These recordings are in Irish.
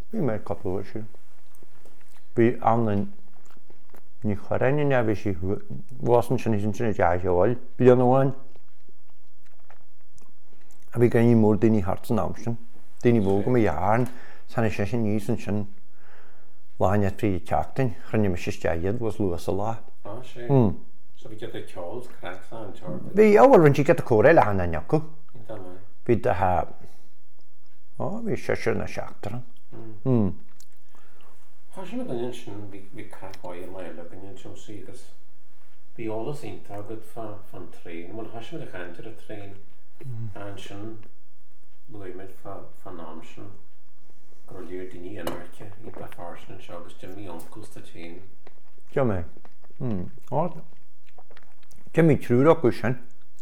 Bhí mé capú siú. Bhí an ní choraine a bhí sí bhásan sin sinna deáil blian amháin. A bhí gan ní mór daoine hart san amsin. Daoine bhóga a dhearan sanna sé sin níos an sin láine trí teachtain chunne me sistead was luas a lá. So bhí get a ceáil cracks an teir. Bhí áhfuil rinn si get a córa le hana neacu. Bhí de bhí sé na seachtaran. Tá sin gan sin bhí crackáil mai le gan sin sí agus bhí álas ínta agad fan tréin, bhil has me a chaintear a tréin an sin luimiid fan am sin gur líor daoine anarcha í le farsin se agus de mí oncles tá chéin. Jo mé. Jimmy trúach go sin.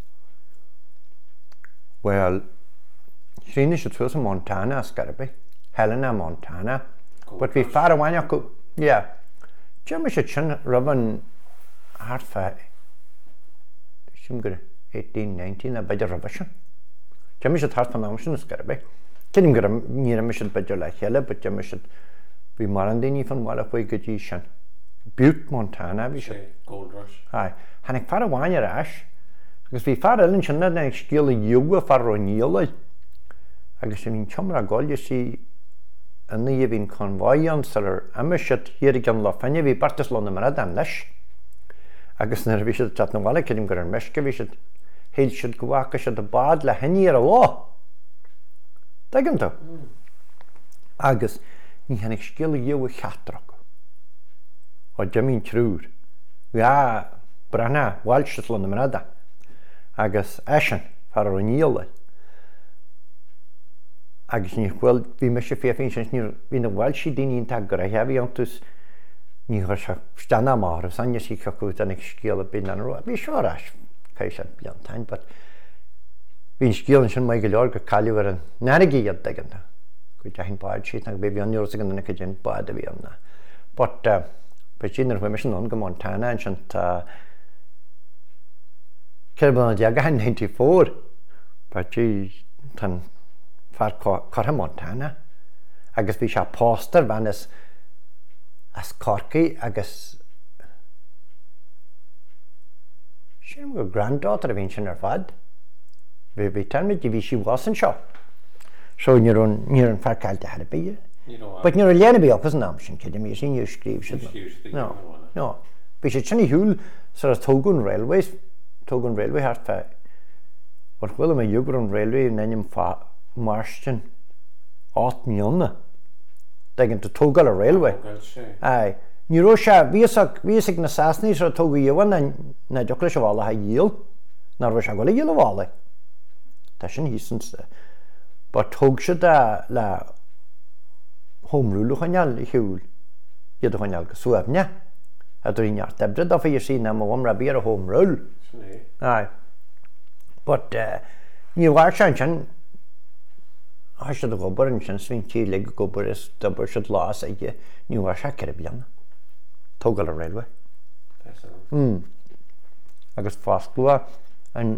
Well, Sríne sé tú a Montana a Scarbe, Helena, Montana. But bhí far amhaine go, Jimmy sé sin raban hartfa sim gur 18-19 a beidir rabba sin. Jimmy sé hartfa ná sin a Scarbe. Cinim gur níra me sin beidir le chéile, but Jimmy sé bhí mar an daoine fan bhile chuig go dtí sin. Butte, Montana bhí sé. Gold Rush. Hannig far amhaine ar agus bhí far eilinn sin na ag scíal dioga far roníala agus sé bhín teomra gáile sí anna a bhín conváin sar amiisiid hiar gan lá fanne bhí bartas lona mar an leis agus nar bhí sé chat na bhile cinim gur an meisce bhí sé héil siad gohacha sé a bád le heine ar a lá. Dagan tú? Agus ní hannig scíal dioga cheatrach ó Jimmy trúr. Bhí brana bhailstas lona mar agus eisian far roníala. Agus ní bhfuil bhí me sé féfinn sin bhí na bhil si daoine ínta gur a heabhí antas ní chu se stana mar sanne sí ceú an ag scéal a bin an ro. Bhí seoráis cai sé beantain, but bhín scéalan sin mai go leor go caiúhar an narigiad dagan. Go dehin báid siad ag bhí an nuúsa gan na gin báid a bhí anna. But pe sínar bhui me sin an go Montana an sin ceirban a deaga 94 pe tí tan far Cortha Montana agus bhí se póster bhain as Corcaí agus sin go granddaughter a bhín sin ar fad. Bhí tanmid bhí si bhásan seo. So níor an far caiilte har a bíe. But níor a léana bí agus ná sin cé mí sin níor scríb sin. No. Bhí sé sinna hiúil sar a Tógún Railway hart fe. War bhfuil me dúgur an railway nanim Marston 8 milliúna. Dagan to Tógal a railway. Ní ró se bhíag na sasnaí ar tóga dhéhain na deocla se bhála ha díal nar bh se gola díal bhála. Tá sin hísansta. Ba tóg se le homrúla chuineal i hiúil iad a chuineal go suamne a dríneart debred a fé sí na mham ra bí a homrúil. But ní bhhair sin se a gobar an sin svin tí le gobar is dobar se lás aige ní bhhair se ce blianana. Tógal a railway. Agus fásclua an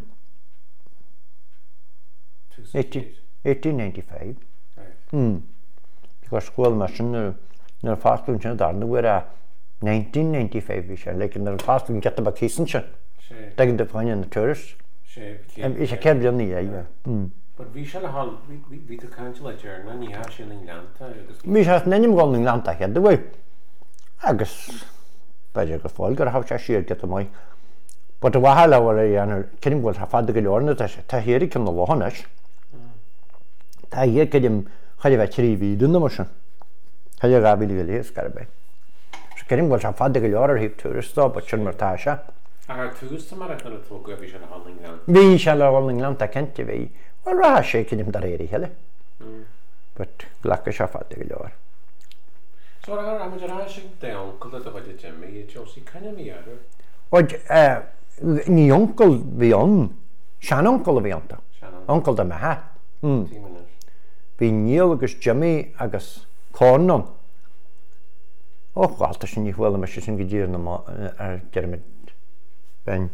1895. Because scoil mar sin nar fásclún sin darna bhuiir a 1995 bhí sé, lekin nar fásclún get ba císan sin. Dagan de fáine na tourist. Is a ceir blianana aige. But bhí se le hall bhí tú caiinte le dearna ní há sin in leanta agus. Bhí se nanim gáil in leanta head a bhfuil. Agus beidir go fáil gur há se siad get mai. But a bhaile bhar a dhéanaar cinim bhfuil fada go leorna tá hiirí cin na bhahanis. Tá hiad cinim chaile bheith trí vídún mar sin. Chaile gabhí go léos Scarbe. Cinim bhfuil fada go leor híh túristá, but sin mar tá se. A túrista mar ag na tóga bhí se le hall in leanta. Bhí se le hall in leanta cente bhí. Well, rá sé cinim dar éirí heile. But ghlacha se fada go leor. So am rá sin de uncle a bhaide Jimmy Josie canne mí ar. Ní uncle bhí an. Sean uncle a bhí anta. Uncle de methe. Bhí Neil agus Jimmy agus Conan. Gáilta sin ní bhfuil me sin go ddír ar Dermid ben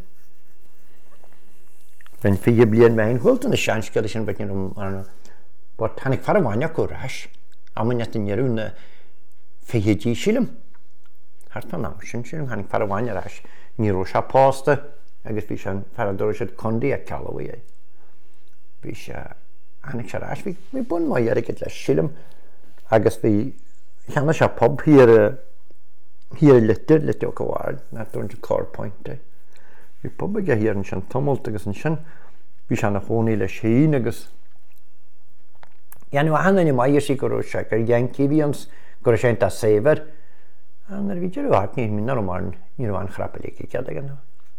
fi blian me húilt na seansceile sin bheith arna. But tánig far bhaine go ráis. amaniat in Jerún fehidí sílim. Hart fan am sin sílim hanig farháin arás. Ní ro se pásta agus bhí se farador se condí a Callaway. Bhí se hanig se rás bhí bun mai arigid le sílim agus bhí cheanna se pub hir litir go bhhaid na dúin se Car Point. Bhí pub ag hir an sin tumult agus an sin bhí se na chonaí le sin agus Ianú hanna mai sí go se gur Yankee bhíons gur sé a séver an bhí dearú hart ní mí normáin ní an chrappaí cead gan.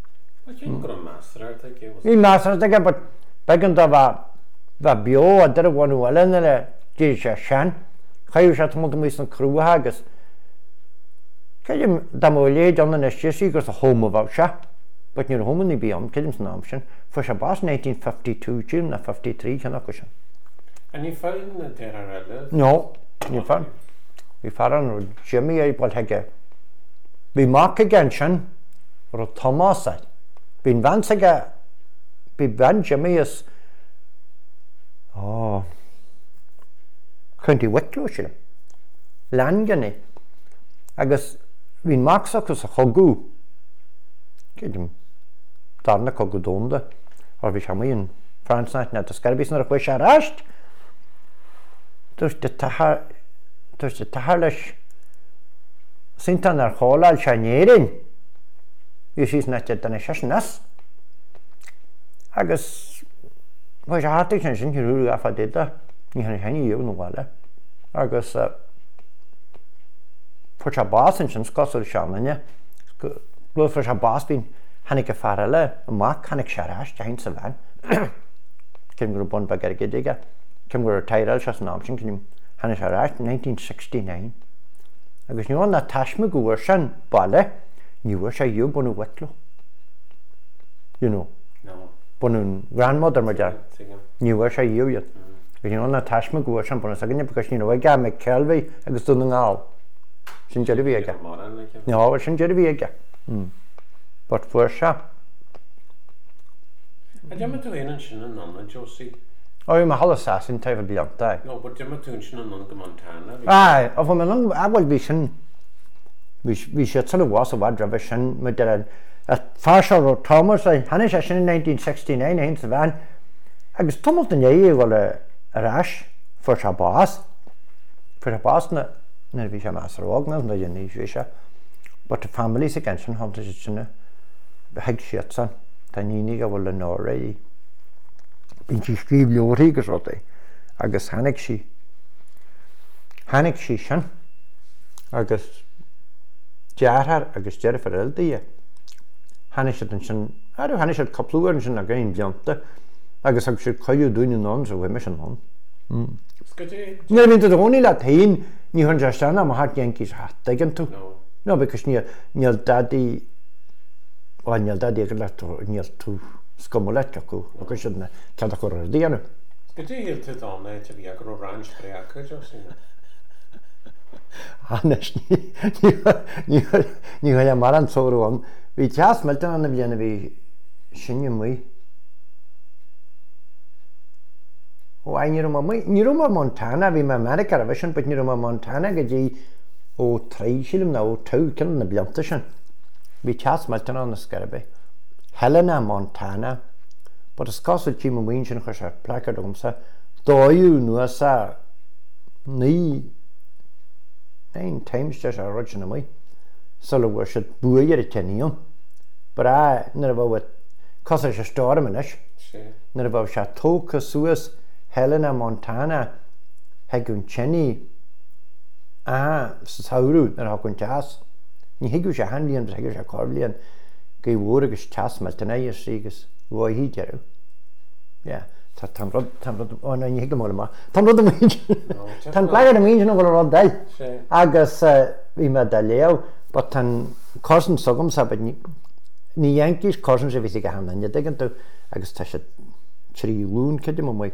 Í meastar aige bud began bheit bio a de bhhaú eile le dé sé sean, chaú se mu mí an cruúthe agus. Ceidim damléad anna na sií gur a homa bh se, bud ní homaní bíam ceidim san am sin, fu se bás 1952 tím na 53 chena go sin. A ní fáin na déir eile? No, ní fáin. Bhí faran ó Jimmy é bol heige. Bhí mac a gan sin ro Thomása. Bhín van aige bhí van Jimmy is chuintí Wicklow sin. Langanni. Agus bhín mac agus a chogú. Ceidim darna chogú dónda. Or bhí se maíon Fransnaid na scarabís na a chuis a ráist. Dús de tahar leis sintan ar cháláil se néirin bhí sís na dana senas agus bhí se hátaigh sin sin hirúú a fadéda ní hena heine dhéh nóháile agus fu se bás sin scosúil seannaine glú fu se bás bín hanig go fear le amach hanig se ráist hain sa bhein cin gur bun ba gar gidige cin gur teireil se an am sin cin hanna se ráist 1969 agus níor na taisme gohar sin bailile níhar sé dú bunú Wicklow. You know. No. Bunún grandmother mar dear. Níhar sé dúiad. Agus níor na taisme gohar sin bunú sagan because ní bhah ga me ceilbhí agus dú na ngáil. Sin deidir bhí aige. No, sin deidir bhí aige. But fuair se. A deimime tú éan sin an anna, Josie? Ó, má hallas sin taobh blianta. No, but deimime tú sin an go Montana? Ai, a bfu me lang ahfuil bhí sin bhí sé tal bhás a bhhaid rabh sin mu de a fáseil ó Thomas haine sé sin in 1969 hain sa bhein agus tumult na éí bhfuil a ráis fuair se bás. Fuair se bás na bhí sé meas rágna na dhéanaí bhí se. But the family sa gan sin háanta sinna heag siad san. Tá nínig a bhfuil le nóra bín si scríb leorí gus rota agus hanig si sin agus dearthar agus dearfar ildaí hanig siad an sin hanig siad coplúar sin a gaon blianta agus ag siad coiú dúine ná so bhfuime sin ná. Ní bhín do hóí le taon ní chun dearstena am hat Yankees hat igen tú. No, because níl dadí níl dadí go le níl tú scomolet acu agus sin na cead go díanú. Go dtí híl tú dána a bhí a go ranch breacha Josie? Ní chuil mar an tóúán. Bhí teas meilta anna bhíanana bhí sinne muoi. Ó ní mar Montana bhí me America a bhesin, but ní mar Montana go dtí ó 3 sílim na ó 2 cin na blianta sin. Bhí teas meilta anna scarabé. Helena, Montana, but a scosúil tí mhain sin chu sé placard domsa dóú nua sa ní 9 times just a roisin na mai. Sula bhfuir siad buair a teníon. But nar a bhfuil cos sé stáram inis. Nar a bhfuil se tóca suas Helena, Montana heagún tení sa saoú nar hagann teas. Ní hiigú sé handíon heigú sé corblíon go bhór agus teas me den éidir sígus bhhí dearú. Tá tam rud óna ní hiigú má. Tam rud Tá léir am íon bhfuil rud dail agus bhí me de léo, ba tan cosan sogam sa ní Yankees cosan sé bhí go hanna digan tú agus tá sé trí lún cidim mai.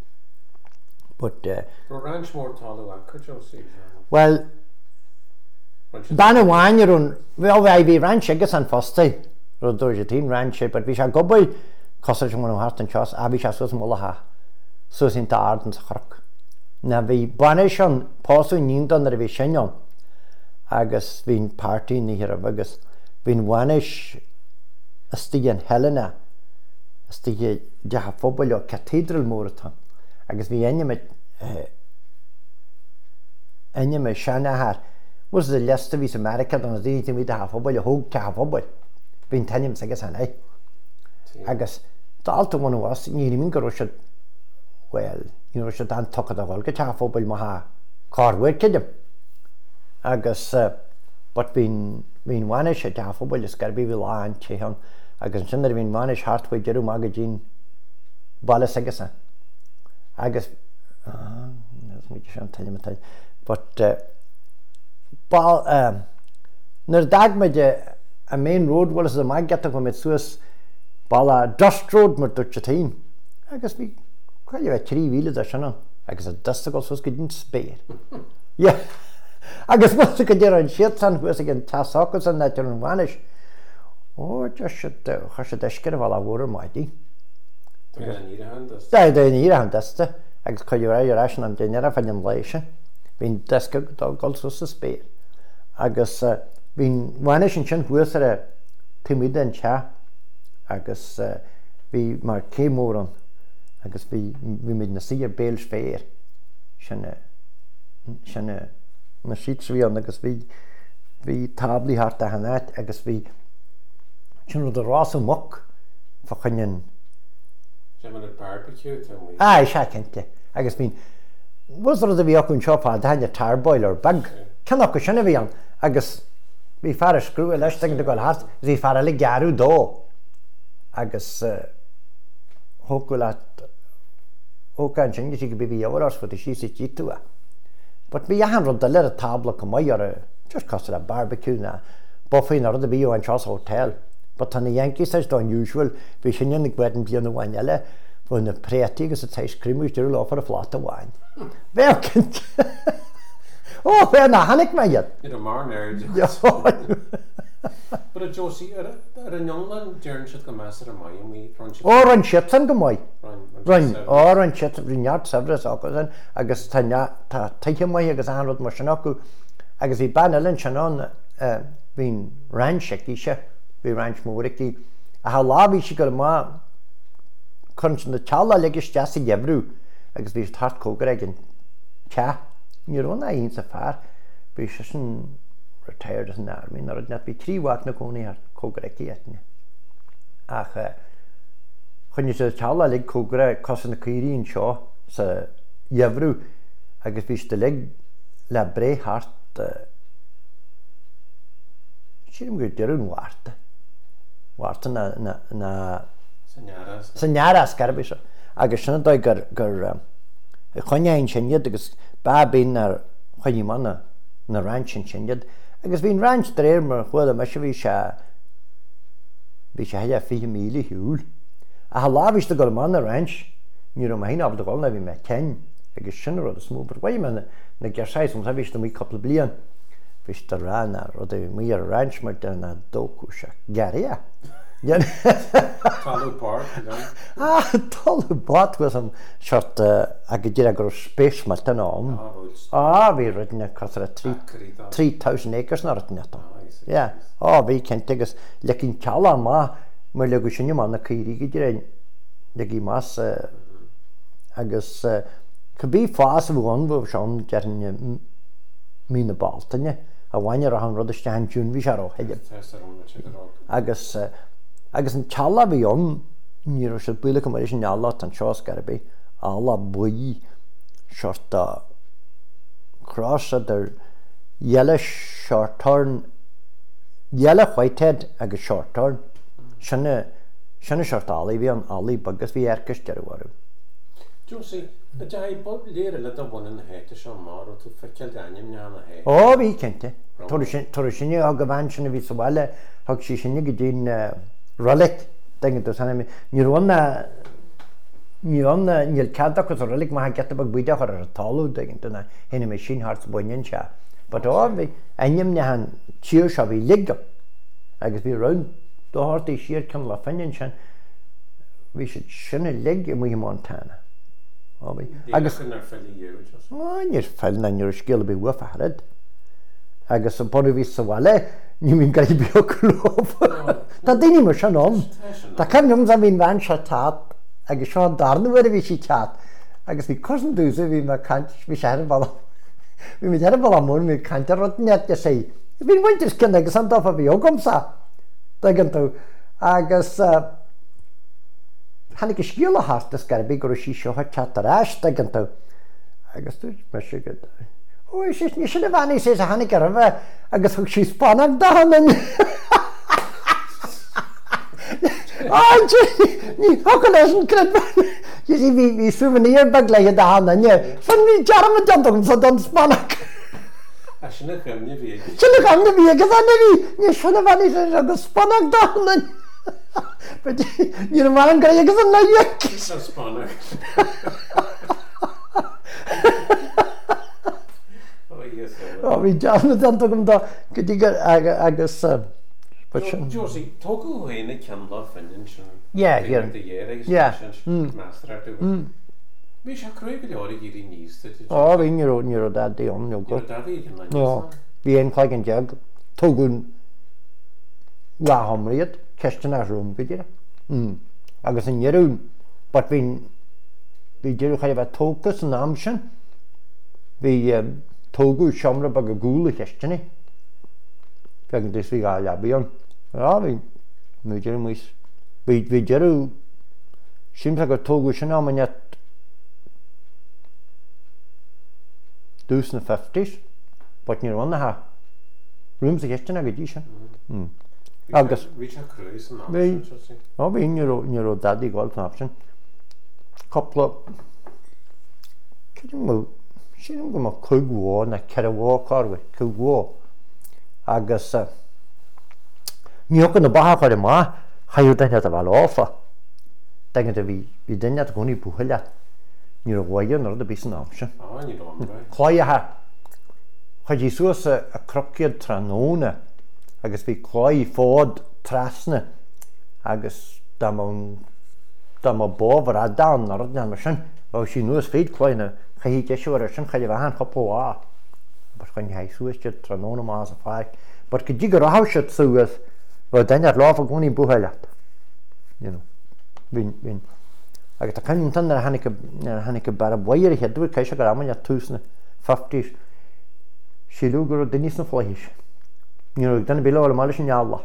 Ranch mór talú acu Josie? Well, Banna bháinarún bhil bhí ranch agus an fósta ru dúir sé tí ranch, but bhí se gobail cosir sin hart an teas a bhí se sus mlatha sus in ardn sa chorc. na bhí banis an pású níondan ar a bhí sinneán agus bhín pártaí níhir agus bhín bhanis istí an Helena istí decha fóbail ó cathedral móratá agus bhí aine seanachar was a lesta vís America don dí mí decha fóbail a thug cecha fóbail bhín tanim agus an é agus dáalta bhana was ní mín go se well ní se an tuchad a bhil go techa fóbail má ha cáhfuir cidim agus but bhín bhaine sé decha fóbail is garbí bhí láin téhan agus sin bhín bhaine hartfuid dearú má go dín baillas agus agus mí sé an taine but nar dagmaide a main road was a má geta go mit suas balla dust road mar dúirte tain agus bhí chuile bheith trí bhíle a sinna agus a dusta go sus go dín spéir agus mu go dtíar an siad san chuas gin tasáchas an neidir an bhainis ó chu sé deisceir bhil a bhór maidí ní an dasta agus chuú ar an daine a fan an léise hín deisce gáil sus a spéir agus bhín bhainis an sin chuas ar a timide an te agus bhí mar cémóran agus bhí mid na siar béls féir sinna na sítsvíon agus bhí tablaí hart a hanáit agus bhí sin rud a rás amach fa chuinn se cinnte agus bhín was rud a bhí aún seopá daine tarboil ar bag ceannach go sinna bhí an agus bhí fear a scrú leis de goil hart bhí fear le gearú dó agus hógul ógan sin go bhí bhíhras fu sí sé tíú but bhí an rud a le a tabla go mai ar just cos a barbecue na bofaoin a rud a bhí an Charles Hotel but tan na Yankees is unusual bhí sin nig bhn bíon na bhain eile fu na prétí agus a teéis crimú dúr lá ar a flát a bháin bhé cin ó fé na hanig meiad mar But a Josie, ar an Youngland dearn siad go meas ar a mai mí ó an chip san go mai an chip rineart sabras agus taiche mai agus anrod mar sin acu agus bhí ban eile seanán hín ranseí se bhí ranch mórictí a ha lábhí si go má chun sin na teala legus deasa gebrú agus bhí tart cógur gin te nírónna on sa fear bhí se sin retired as an army nar net bhí tríhhaach na cónaí ar cógraí etne ach chunne sé teala le cógra cos na cuiríonn seo sa dhebrú agus bhí de le bréthart sim gur dearún Wharta na san nearas garbí se agus sinna dó gur chuinein sinad agus babín ar chuí manna na ranchin sinad agus bhín ranch réir mar chuil me se bhí se heile 5 míle hiúil a lábhís de go man na ranch ní híine ab goil na bhí me cein agus sinna rud a smó bhí me na geáis a bhís mí coppla blian bhís de ranna rud mí ar ranch mar denna dóú se geria Talú bát was am seart a go dtí a gur spéis mar den am bhí ruine cos 3,000 acres na rutinetá bhí cent agus le cinn ceala má mar le go sinne man na cuirí go dtí le í más agus Could be fast one with Sean getting me na Baltine a bhaine a an rud stein dún bhí se agus an teala bhí an ní se buile go mar sin neala an seos garbí ala buí seirta crosa der yellow short turn yellow whitehead agus short turn sinne seirta ala bhí an alaí bagus bhí ercas dearhharú. Josie, a dai bod léir le a bhain na héite se mar ó tú feiceil daim neanna hé. Ó bhí cinnte. Tar sinne a go bhain sinna bhí sa bhile thug sí sinne go dtíon rolik dingin tú sanna níl níl cadach go rolik má geta bag buideach ar a talú dingin tú na hinna mé sin hart buin se. But ó bhí aim ne han tíir se bhí ligam agus bhí ran dóhartaí siar cin le fanin sin bhí sinna lig i mí Montana. agus ar fellí níor fel na níor scéal bí bua farad. Agus an bonú ví sa bhile, ní mín gael bio clóf. Tá daine mar sin om. Tá cemnium a bhín bhain se tát, agus seo darna bhar a bhí si teat. Agus bhí cosan dúsa bhí mar cant, bhí sé ar bala. Bhí mi ar bala mór, bhí cant ar rot net a sé. Bhín bhaintis cyn agus an dofa bhí ógomsa. Dagan tú. Agus hannig scéal a hartas gar bhí gur sí seo teat ar eis, dagan tú. Agus tú mar si go. Oes, ní sin a bhainnig sé a hannig ar bheith, agus thug sí spánach dahanan. Ní hocan leis an cryd bhain. Bhí souvenir bag le a dahanan, fan bhí dearm a dantogm sa don spánach. A sinna chymni fi. Sinna chymni fi, agus anna fi, ní sin a bhainnig sé agus spánach dahanan. Ní'r man yn greu agus yn leiac. Sa spánach. Fi dearm a dantogm da, gydig agus... Josie, tógu hwy'n y cynlo ffynn sy'n... Master ar dwi. Mi eisiau creu gyda'r i gyd i nis. Fi nir o dad i om. Nir o dad i gyn Fi ein clag yn jag. Tógun la homriad, cestyn ar rwm gyda'r. Agus yn nirwn, but fi dirwch ai fe tógus yn amsyn. Fi tógu siomra bag y gŵl y cestyn ni. Fe gan dys fi gael abion. Fi dirw mwys. Fi dirw sims ag o tógu sy'n am yn yet 2050s. But nir o'n ha. Rwms y cestyn ag y di sy'n. Agus. Fi eisiau creu sy'n amsyn. Fi nir o dad i gweld yn amsyn. Copla. Sy'n ymwneud â cwgwo na cerawo corwe. Cwgwo. Agus ní ocan na baha chuir má chaú daine a bhil áfa. Dagan a bhí daine a gúnaí buchaile ní a bhhaige nar a bí san amse. Chláithe chuidí suas a crociad tróna agus bhí chláí fád trasna agus dá bóbhar a dan nar a mar sin bh sí nuas féad chláine chaí deisiúir sin chaile bhehan chopóá. But when you switch it to no mass of fire, but could you go a house at Suez, but then you're lawful going buhelat. You know, I got a kind of thunder Hanika Barab wire head to a Kaisha Garaman at 2050s. She looked at the Nissan Flash. You know, then below a Malish in Yalla.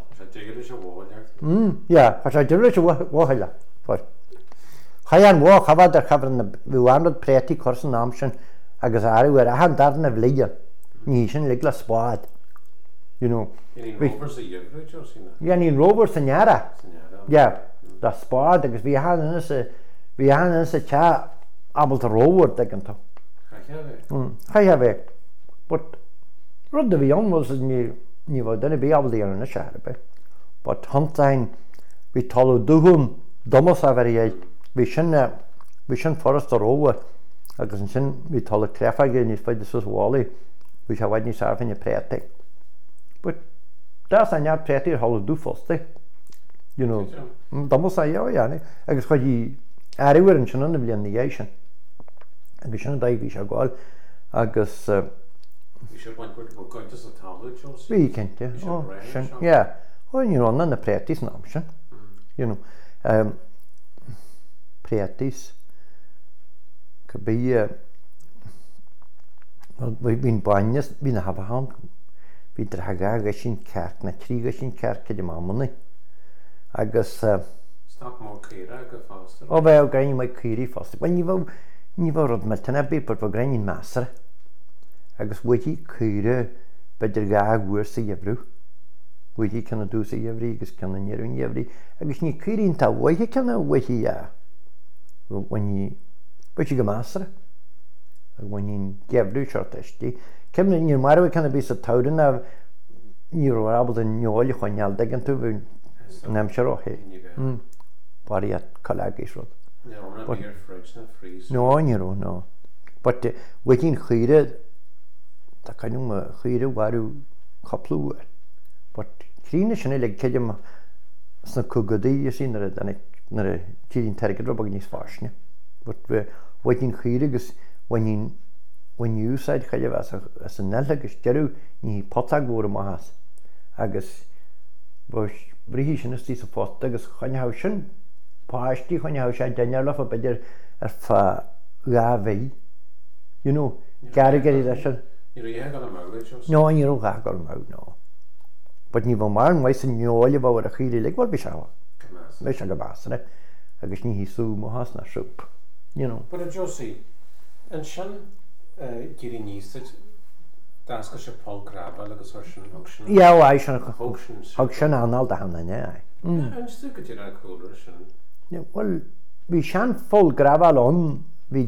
Yeah, but I did it to Wahilla. But Hayan walk, how about the covering the 100 pretty course and amshin, agus are where I had darn of Lidia. Ní sin le spád. You know. Ní rovers a dhearú, Josie? Yeah, ní rovers an yara. Yeah, da spád agus bhí hanan is a cha abal to rover dagan to. Chaithe bheith. But rud a bhí an was ní bhfuil duna bí abal ar na searbe. But hantain bhí talú dúhum domas a bhar bhí sin forest a rover agus an sin bhí talú crefa gé níos feidir sus wálaí. Which I wouldn't serve in your pretty. But that's a not pretty hollow do first, you know. Almost say, oh, yeah, I guess what you are in Shannon of the nation. And we shouldn't die, we shall go. I guess we should want to go into the town, Josie. We can't, yeah. Oh, you know, none of the pretty's an option, you know. Pretty's could be. Bhín bainnes bhín a habahan bhí draga agus sin ceart na trí agus sin ceart de mamana agus Stop more círa go fásta. Ó bheith grain mai círi fásta. Well ní bhfuil rud me tanna bí por grain measar agus bhuití círa beidir ga ghuair sa dhebrú. Bhuití canna dú sa dhebrú agus canna nearún dhebrú agus ní círín tá bhuití canna bhuití bhuití go measar. When you give do short esti kem ni marwe kan be sa tawden na ni ro able den nyol khonyal degen tu nam sharo he pariat kalagis ro no ni ro no but wekin khire ta kanum khire waru khaplu but krine shne leg kejem sna kugodi yesin na tirin terged ro bagnis farsne but bud in chuir agus when you said chaile as an nel agus deú ní pota góra mahas agus brí sin tí sa fót agus chuinehá sin páistí chuinehá sé daine le a beidir ar fa gavé gargéir lei sin nó ní gagur má nó but ní bh mar mai san neáile bh a chií le bhil be se leis a go básanna agus ní hísú má hasna siúp But a Josie an sin gurí níos das go se Paul Grabal agus or sin auction hag sin anál a hanna an stu go tíar a coolra sin well bhí sean Paul Grabal an bhí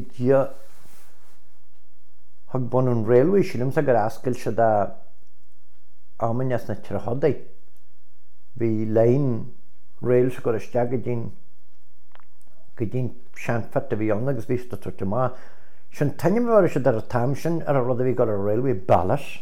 hag bon an railway sílim a gur ascail se a ammas na trhodaí bhí lein rail se go isteag go dtín sean fet a bhí an agus bhí tuirte má sin taine bhar se ar a tam sin ar a rud a bhí go a railway ballas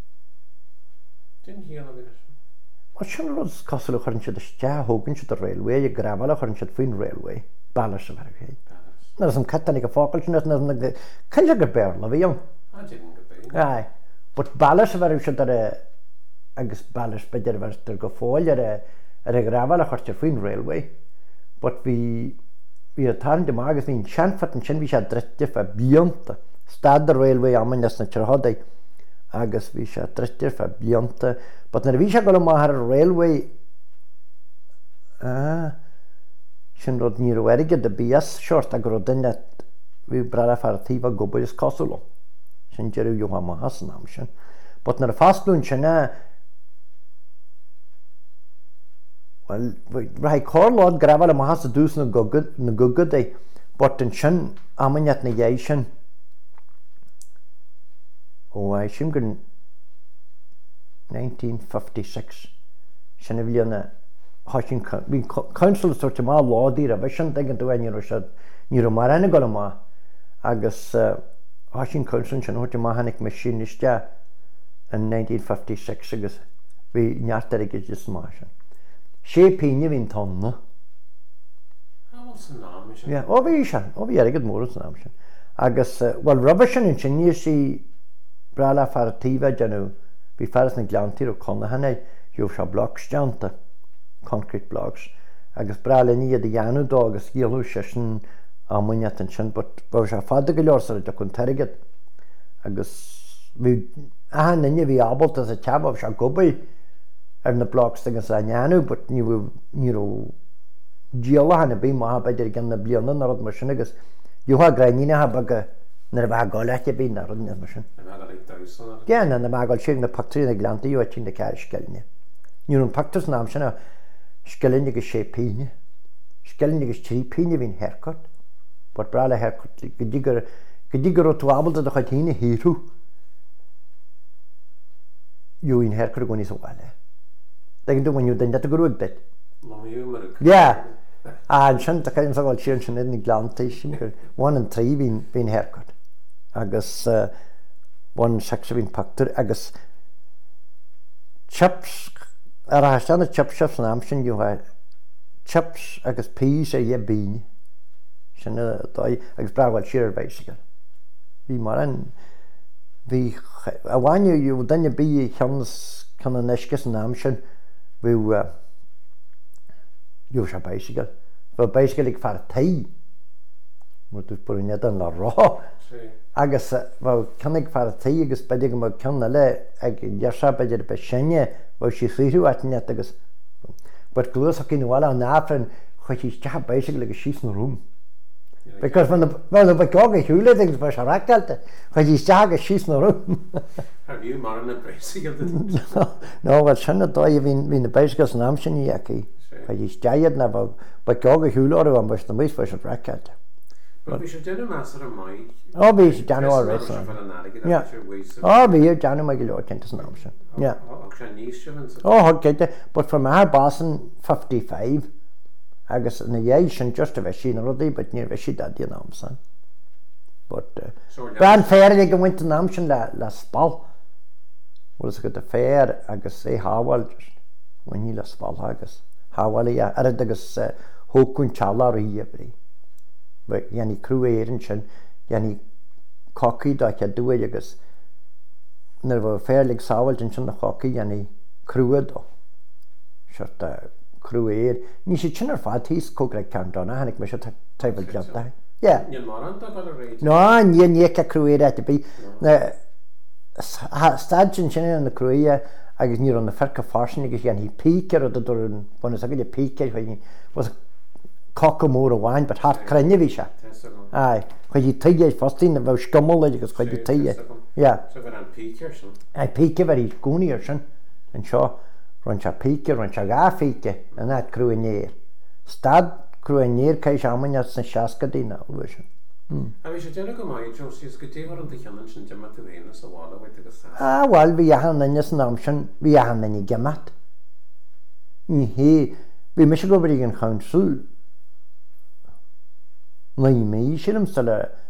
sin rud cosú chuann siad iste thugann siad a railway a grabal a chuann siad faoin railway ballas a bhar ché na an catainnig go fácail sin caiile go bearna bhí an but ballas a bhar siad agus ballas beidir bhar go fáil ar a grabal a chuirte faoin railway but bhí a tarn de agus hín seanfat an sin bhí sé dreitih a bíonta stad a railway ammas na trhodaí agus bhí sé dreitih a bíonta but na bhí se go máthar a railway sin rud ní roiige de bías seoirt a go duine bhí brala fartíh goba is cosúla sin deirú jo má hasan am sin but na a fastún sinna well, ra cólád grabal a has a dús na gugad é but an sin ammanat na dhé sin ó sim gur 1956 sinna bhíanana hí council suirte má ládíí a bheit sin an dúhaine se ní mar anna go má agus sin council sin thuirte má hanig me sin iste in 1956 agus bhí neartar ige just má sin sé peine hín tanna ó bhí se ó bhí agad mór san am sin agus bhil rubber sin in sin níos sí brala fartíh genú bhí feras na gleantíí ó conna hena dúh se blocks deanta concrete blocks agus brala ní a dhéanú agus cíalú se sin ammuine an sin bh se fada go leorsar de chun teigad agus bhí nanne bhí ábalta a tebh se gobaí ar na blocks agus a neanú, but ní díala hanna bí má beidir gan na blianana na rud mar sin agus dúha graíine ha bag nar bh gáileite bí na rud mar sin. Gean na mágáil si na pactrína glantaí ó tí na ceir sceilne. Níú an pactas nám sinna sceilne agus sé peine, sceilne agus trí peine hín haircut, but brala haircut go dtígur ó túábalta a chutíine híú dú hín haircut go níos bhile. Dagin dúhainú daine a goúig deit. An sin a caiim sáil sin sin in glantaí sin gur bhain an trí hín haircut agus bhain seach hín pactar agus chips ar a steanna chips an am sin dúha chips agus pís a dhé bíine sin agus brahil siar béisiige. Bhí mar an bhí a bhainú dú daine bí cheannas chuna neisce an am sin bhú dú se béisiige. Bh béisiige ag fear taí mu tú buine an le rá agus bh cenig fear taí agus beidir go cena le ag deasa beidir be sinne bh si suú aine agus bud glúas a cinháile an náfran chuid sí te béisiige le go síos na rúm. Because when the gog is hula things for Sharakta, when you start a she's no room. Have you married a basic of the no, but Shanna Doy been the basic as an amshin yaki. When you stayed never, but gog a hula or one was the most for Sharakta. But we should do a master of my. Oh, be Jano already. Yeah. Oh, be here, Jano Magilo, Tentus an amshin. Yeah. Oh, okay, but from our Boston 55. Agus na dhé sin just a bheith sin rudaí, but níor bheith si dadí an am san. But ban féir ag go bhaint an am sin le spal. Bhfuil go de féir agus é hábhail bhain le spal agus hábhail ar agus thócún teala í brí. But dhéanana cruú éireann sin yani cocky da che dúid agus nar bh féirlig sábhailt in sin na cocky yani cruúad ó seirta cruúéir ní sé sin ar fád tíos cógra ceantána hanig me se taibhil deanta. No, ní cruúéir a bí stad sin sin na cruúia agus ní an na ferca farsin agus gan hí pícer a dú an buna a go pícer chuin was coca mór a bháin, but hart crenne bhí se. Chuid í tuige fostín a bh scomol agus chuid í tuige. Píce bhar í gúníir sin an seo ran se píce ran se gáfíce an áit cruúinéir. Stad cruúinéir cai seamanne san seaca dína bhui sin. A bhí sé déanana go maiid Joe síos go dtíobhar an cheann sin demat bhéna sa bhála bhaid agus sa. Bhil bhí ahan nanne san am sin bhí ahan naní gemat. Ní hé bhí me se go bhí an chansúl. Na í mé sílim sa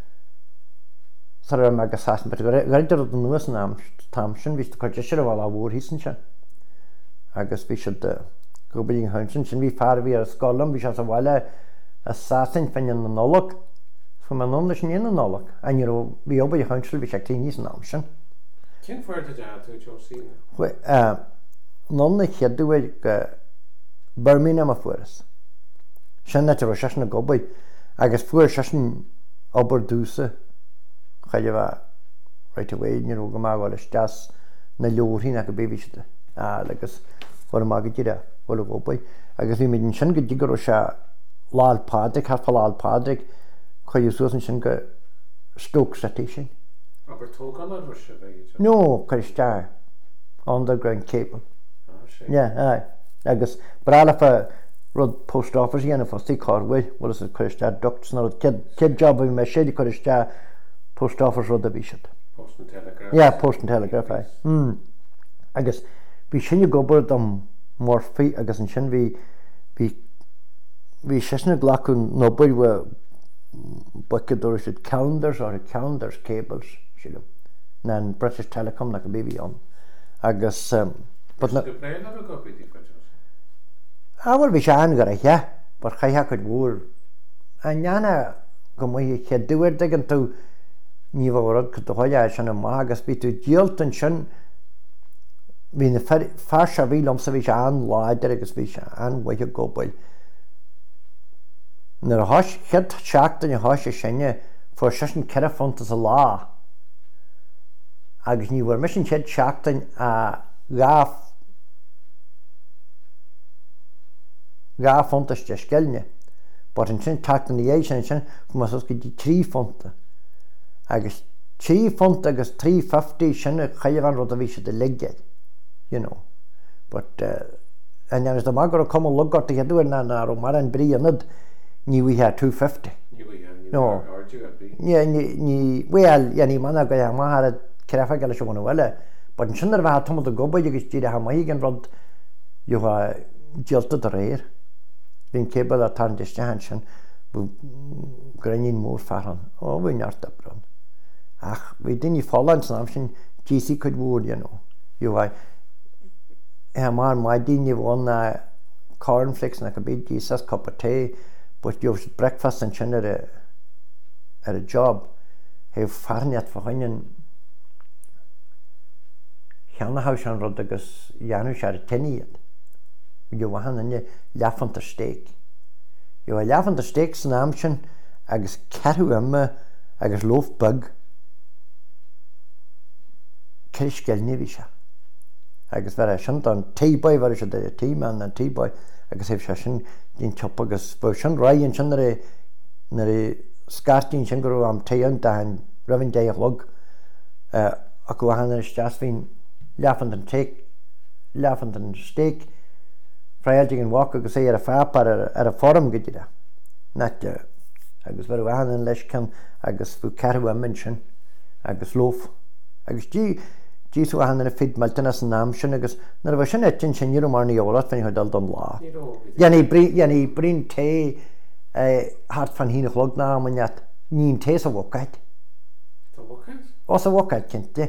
me go sásan, but gaidir an nuas an am tam sin bhí chuide sé bhil a bhór hísan sin. Agus bhí se go bhí an chansún sin bhí fear bhí ar scolam bhí se sa bhile a sásan fan an nólach. From an onder sin in an nólach. An bhí obair a chansúil bhí se tí níos an am sin. Cén fuirte deatú Joe sína? Nonna cheadúid go Birmingham a furas. Sin net ar sesin na gobaid agus fuair sesin obair dúsa chaile bh right away ní go mágáil isteas na leorthaí a go béhíiste agus bhar mágad tíide bhil gobaid agus bhí méid sin go dtígur se láil pádraig har láil pádraig chuid suasan sin go Stoke City sin. Aber tógáil ar se bheith? No, chuid steir underground cable. Agus brála rud post office dhéanana fostí carhfuil bhil is chuid steir ducts ná cid job bhí me séidir chuid steir post office rud a bhí siad. Post and Telegraph? Post and Telegraph. Agus bhí sinne gobar am mór fí agus an sin bhí sena ghlaún nóbail bucadúir siad calendars or calendars cables sílim na British Telecom na go bhí an agus bhfuil bhí se an go raithe bar chaithe chuid mhór an neana go mu che dúir an tú ní bhórad chu doáile sin má agus bí tú díaltan sin hí na fear se bhílam sa bhí se an láidir agus bhí se an bhaithe gobail. Nar a chead seachtain a háise sinne fu sesin ceire fontas a lá agus ní bhfuir me sin chead seachtain a gá fontas de sceilne, but an sin tatan í sin fu mas go dtí 3 fonta agus 3 fonta agus 350 sinna chaimh rud a bhí se de liggeid, but an is do má gur cum lugart a cheadúir na mar an brí anad ní bhíthe 250. No. Ní mana go má cefa geile se bhna bhile, but an sinar bheit tom a gobaid agus tíide ha maí an rud díalta a réir. Bhín cébal a tan deiste sin graín mór fearhan ó bhí neartta bron. Ach bhí duine fáin san am sin GC chuid bhór mar mai daine bháin na cornflakes na go bíd Jesus cup of tea, but you have breakfast and sin at a job have farniat for hainen cheanna haus an rud agus Janus ar tinniad. You wahan in lafant steak. You lafant steak san am sin agus ceú imime agus loaf bug ceisceil nihí se. Agus bhar sin an teaboy bhar se de teaman an teaboy agus heb se sin dín chop agus bu sin raon sin na scartín sin go am taon dain rahann déach lug a go bhhain isteas hín leafant an steak freiilting an walk agus é ar a fápar ar a form go dtíide nete agus bhar bhhain leis cin agus bú ceú min sin agus loaf agus díú a hanna fid maltainna san nám sin agus nar bh sin etin sin níú mar níolalat fan dal dom lá. Dhéanaí brín té hart fan hína chlog ná amneat níon té a bhcaid. Os a bhcaid cinnte.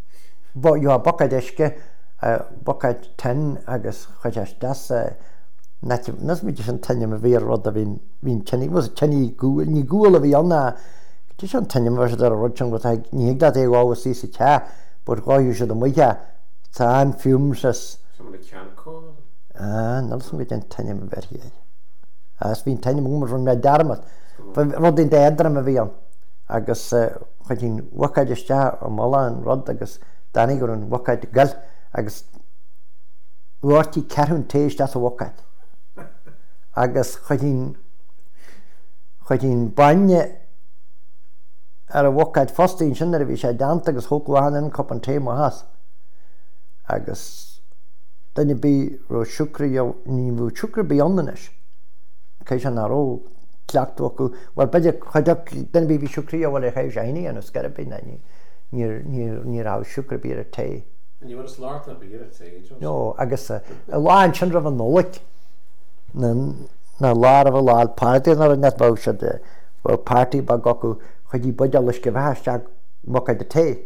Jo a bocaid isce bocaid 10 agus chuid das Nas mi jyst yn tynnu me fi ar rod a fi'n tynnu, was tynnu ni gŵl a fi anna, jyst yn tynnu me fyrst ar rod sy'n gwrdd, ni hig da te gwaw sy'n sy'n tia, bod gwaw yw sydd yn mwyha, ta'n ffiwms as. So mae'n can cwr? Nals mi jyst yn tynnu me fer hi. As fi'n tynnu me gwmwyd rhwng me darmad. Rod i'n deadra me fi an. Agus chyd i'n wacad ystia o mola yn rod, agus danig o'r yn wacad gyl, agus wrth i cerhwn teis das o wacad. Agus chyd i'n banye ar y wacad ffost i'n sy'n ar y fi eisiau dant agus hwg wahan yn cop yn te mo has. Agus dyn ni bi ro siwcri ni'n fwy siwcri bi ond ys. Ceisiau na ro clact wacw. Wel bydde chydog dyn ni bi siwcri o wale chai siaini yn ysgar y bi na ni'r aw siwcri bi'r y te. Ni wedi slart na bi'r y te? No, agus y la'n sy'n rhaid yn nolig. Na lar of a lad party na net bawsad wel party ba goku chyd I bydal ysg gyfas ag mwcad y te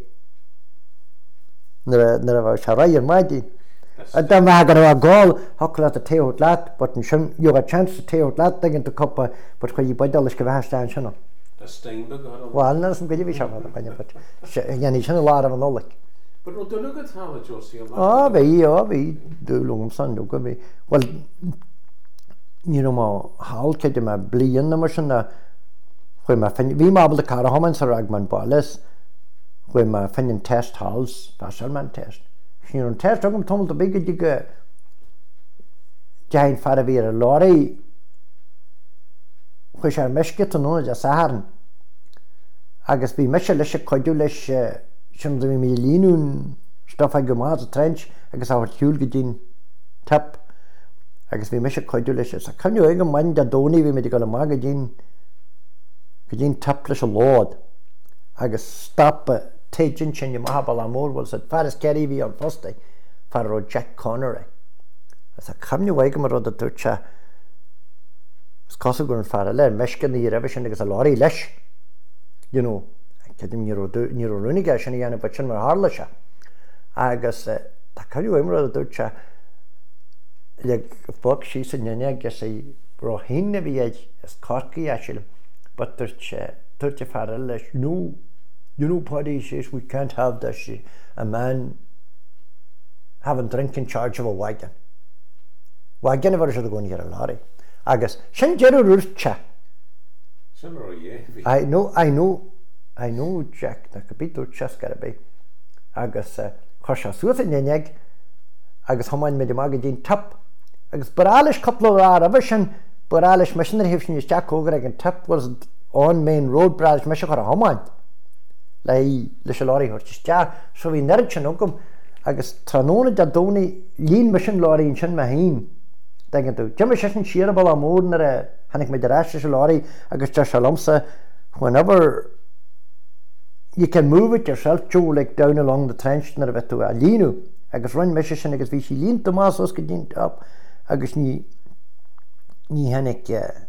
nyr efo siarai yn maedi a dyma agor o gol hoclat y te o't lat bod yn sy'n yw a chance y te o't lat dagyn dy copa bod chyd I bydal ysg gyfas da'n sy'n o Steinberg wel na sy'n gyda fi siarad yan I sy'n y lar of a nolig But no dyn nhw gyda'n y Josie o fi dwlwng sa'n dwg fi wel you know ma haal kid ma blian na mar na we ma fin vi ma bel car homan sa ragman balles we ma fin test halls passalman test you know test ogum tomol to big dig jain fara vir lorry we shall meshket no ja saharn agus vi meshelish kodulish shum de milinun stoffa gemat trench agus auch hjul gedin tap agus vi meshe coidulish a can you ing man da doni vi medical mag gedin taplish a lord agus stop tejin chen you mahabal amor was at faris carry vi on poste for Jack Connery as a can you ing mar da turcha skasa gun fara le meshken the revision agus a lorry lesh you know kedim niro runiga shani yana bachan mar harlasha agus da can you ing mar da turcha like fuck she's in yanya guess I rohin ne vi as corky actually but there's farrell you know party says we can't have this a man having drink in charge of a wagon ever should go near a lorry agus shin jeru rurcha I know Jack na capito chaskara be agus khosha suth in yanya agus homan me de magazine tap agus baralish couple of avision baralish machinery hefshin is Jack over again tap was on main road baralish mashakara homan lei lishalori horchista so vi nerchin ogum agus tranone da doni lean machine lorry in chin mahin denken du jemishin sheerable amor na hanik me de rash lorry agus shalomsa whenever you can move it yourself Joe like down along the trench na vetu a linu agus run mission agus vi lean Tomas os gedint up agus ni hanek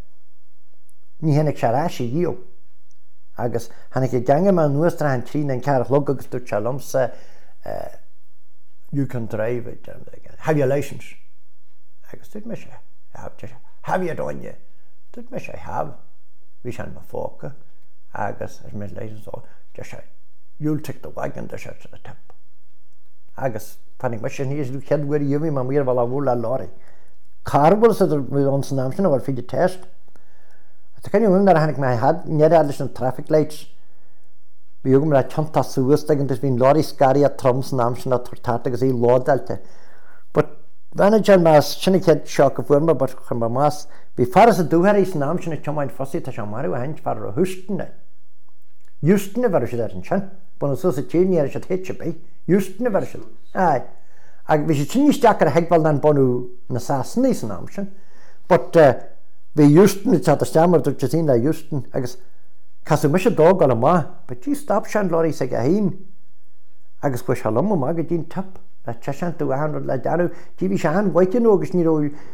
sharashi yo agus hanek gange man nuestra han clean and car log agus to chalomsa you can drive it have your license agus did me have you done you did me have we shall ma foka agus as my license so just you'll take the wagon to the top agus panic machine is you had where you me mir vala vola lorry carbon so we on namtion or feed the test can you remember hanik my had near additional traffic lights we gum la chanta suwestegen des bin lorry skaria trums namtion at tortata gese lodalte but when a mas chinik shock of worma but mas we far as do her is namtion at chamain fosit ta chamaru han far husten Houston var det en chan på så så tjenier att hitcha på Houston var det ai ag vi tjeni stakar hegval dan bonu na sasen is namtion but we Houston it at stammer to Jacinda Houston agus kasu misha dog ala ma but you stop shan lorry say gahin agus ko shalom ma gadin tap la chashan to 100 la danu tv shan waiting agus ni ro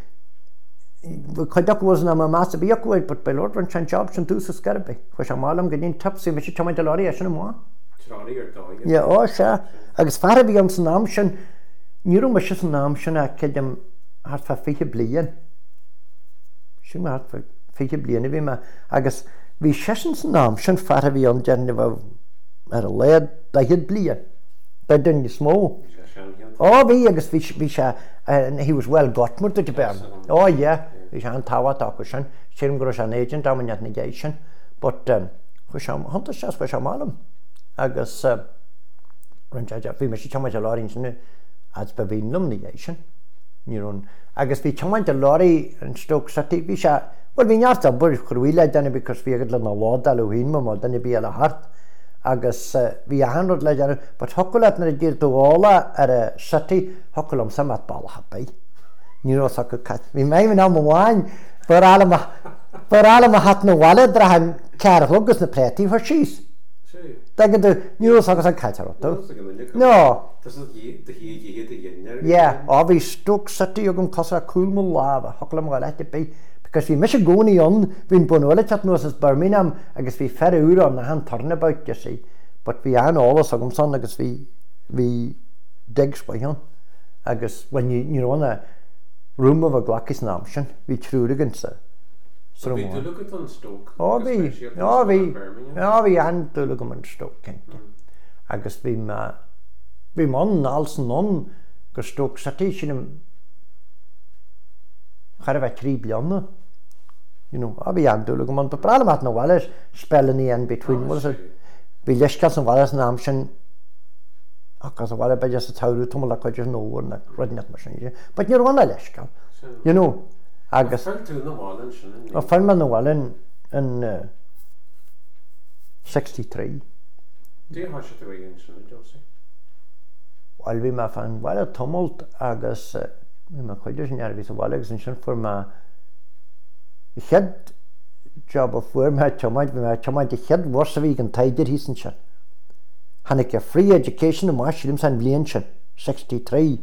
Kadak was na ma master be yakwe but by lord run chan jobs and do so scarbe ko shamalam gadin tap se mishi chama lorry ashna ma yeah oh sha agus fara bi am namtion nirum mishi namtion a kedem hat fa fiche blien sin mar fiche bliana bhí me agus bhí sesin san nám sin fear a bhí an dearna bh ar a léad da hiad blian da dunne smó. Bhí agus bhí se he was well gotmúr de ben. Bhí se an táhaid acu sin sim gur an agent am na ggéis sin, but hananta se fa se málam agus bhí me si teid a láín sinna as be bhí lumna ggéis sin. Agus bhí teáint a láí an Stoke City bhí se bhil bhí neart a bur chuhíile denna because bhí le na láda le hín má denna bí a hart agus bhí a hanrod le deanna, but thoculat na ddír doála ar a City thoculm sa mat ballachapa. Ní go cat. Bhí mé ná bháin bar a hat na bhile dra an cearthgus na prétíí for síos. Dagad ní agus an caiitartú. No. Bhí Stoke City agam cosa coolmú lába tholam gáil leite be, because bhí me sé gcónaíon bhín buile chat nuas as Birmingham agus bhí fer úr an na han tarnabaid de sé, but bhí an álas agam san agus bhí digs baithán agus when nírána rúm a glachas nám sin bhí trúrigan sa. So bhí dúlagad an Stoke? Bhí an dúlagam an Stoke cinnte. Agus bhí man alsan an gur Stoke City sin char bheith 3 blianna. Bhí an dúlagam an beprála mat na bhile spellaní an between bhí leiscal an bhile nám sin agus a bhile beidir sa taú tumla le chuidir nóir na runeat mar sin, but níor bhana leiscal. Agus fan man na bhhain in 63. Dí há sé tú íon sinna Josie? Bhil bhí me fan bhile tumult agus bhí me chuidir sin arbhí sa bhile agus sin for me chead job a fuair me teáid bhí me teáid de chead bhór sa bhí an taidir hí san sin. Hannig a free education am máisilim san bblion sin 63.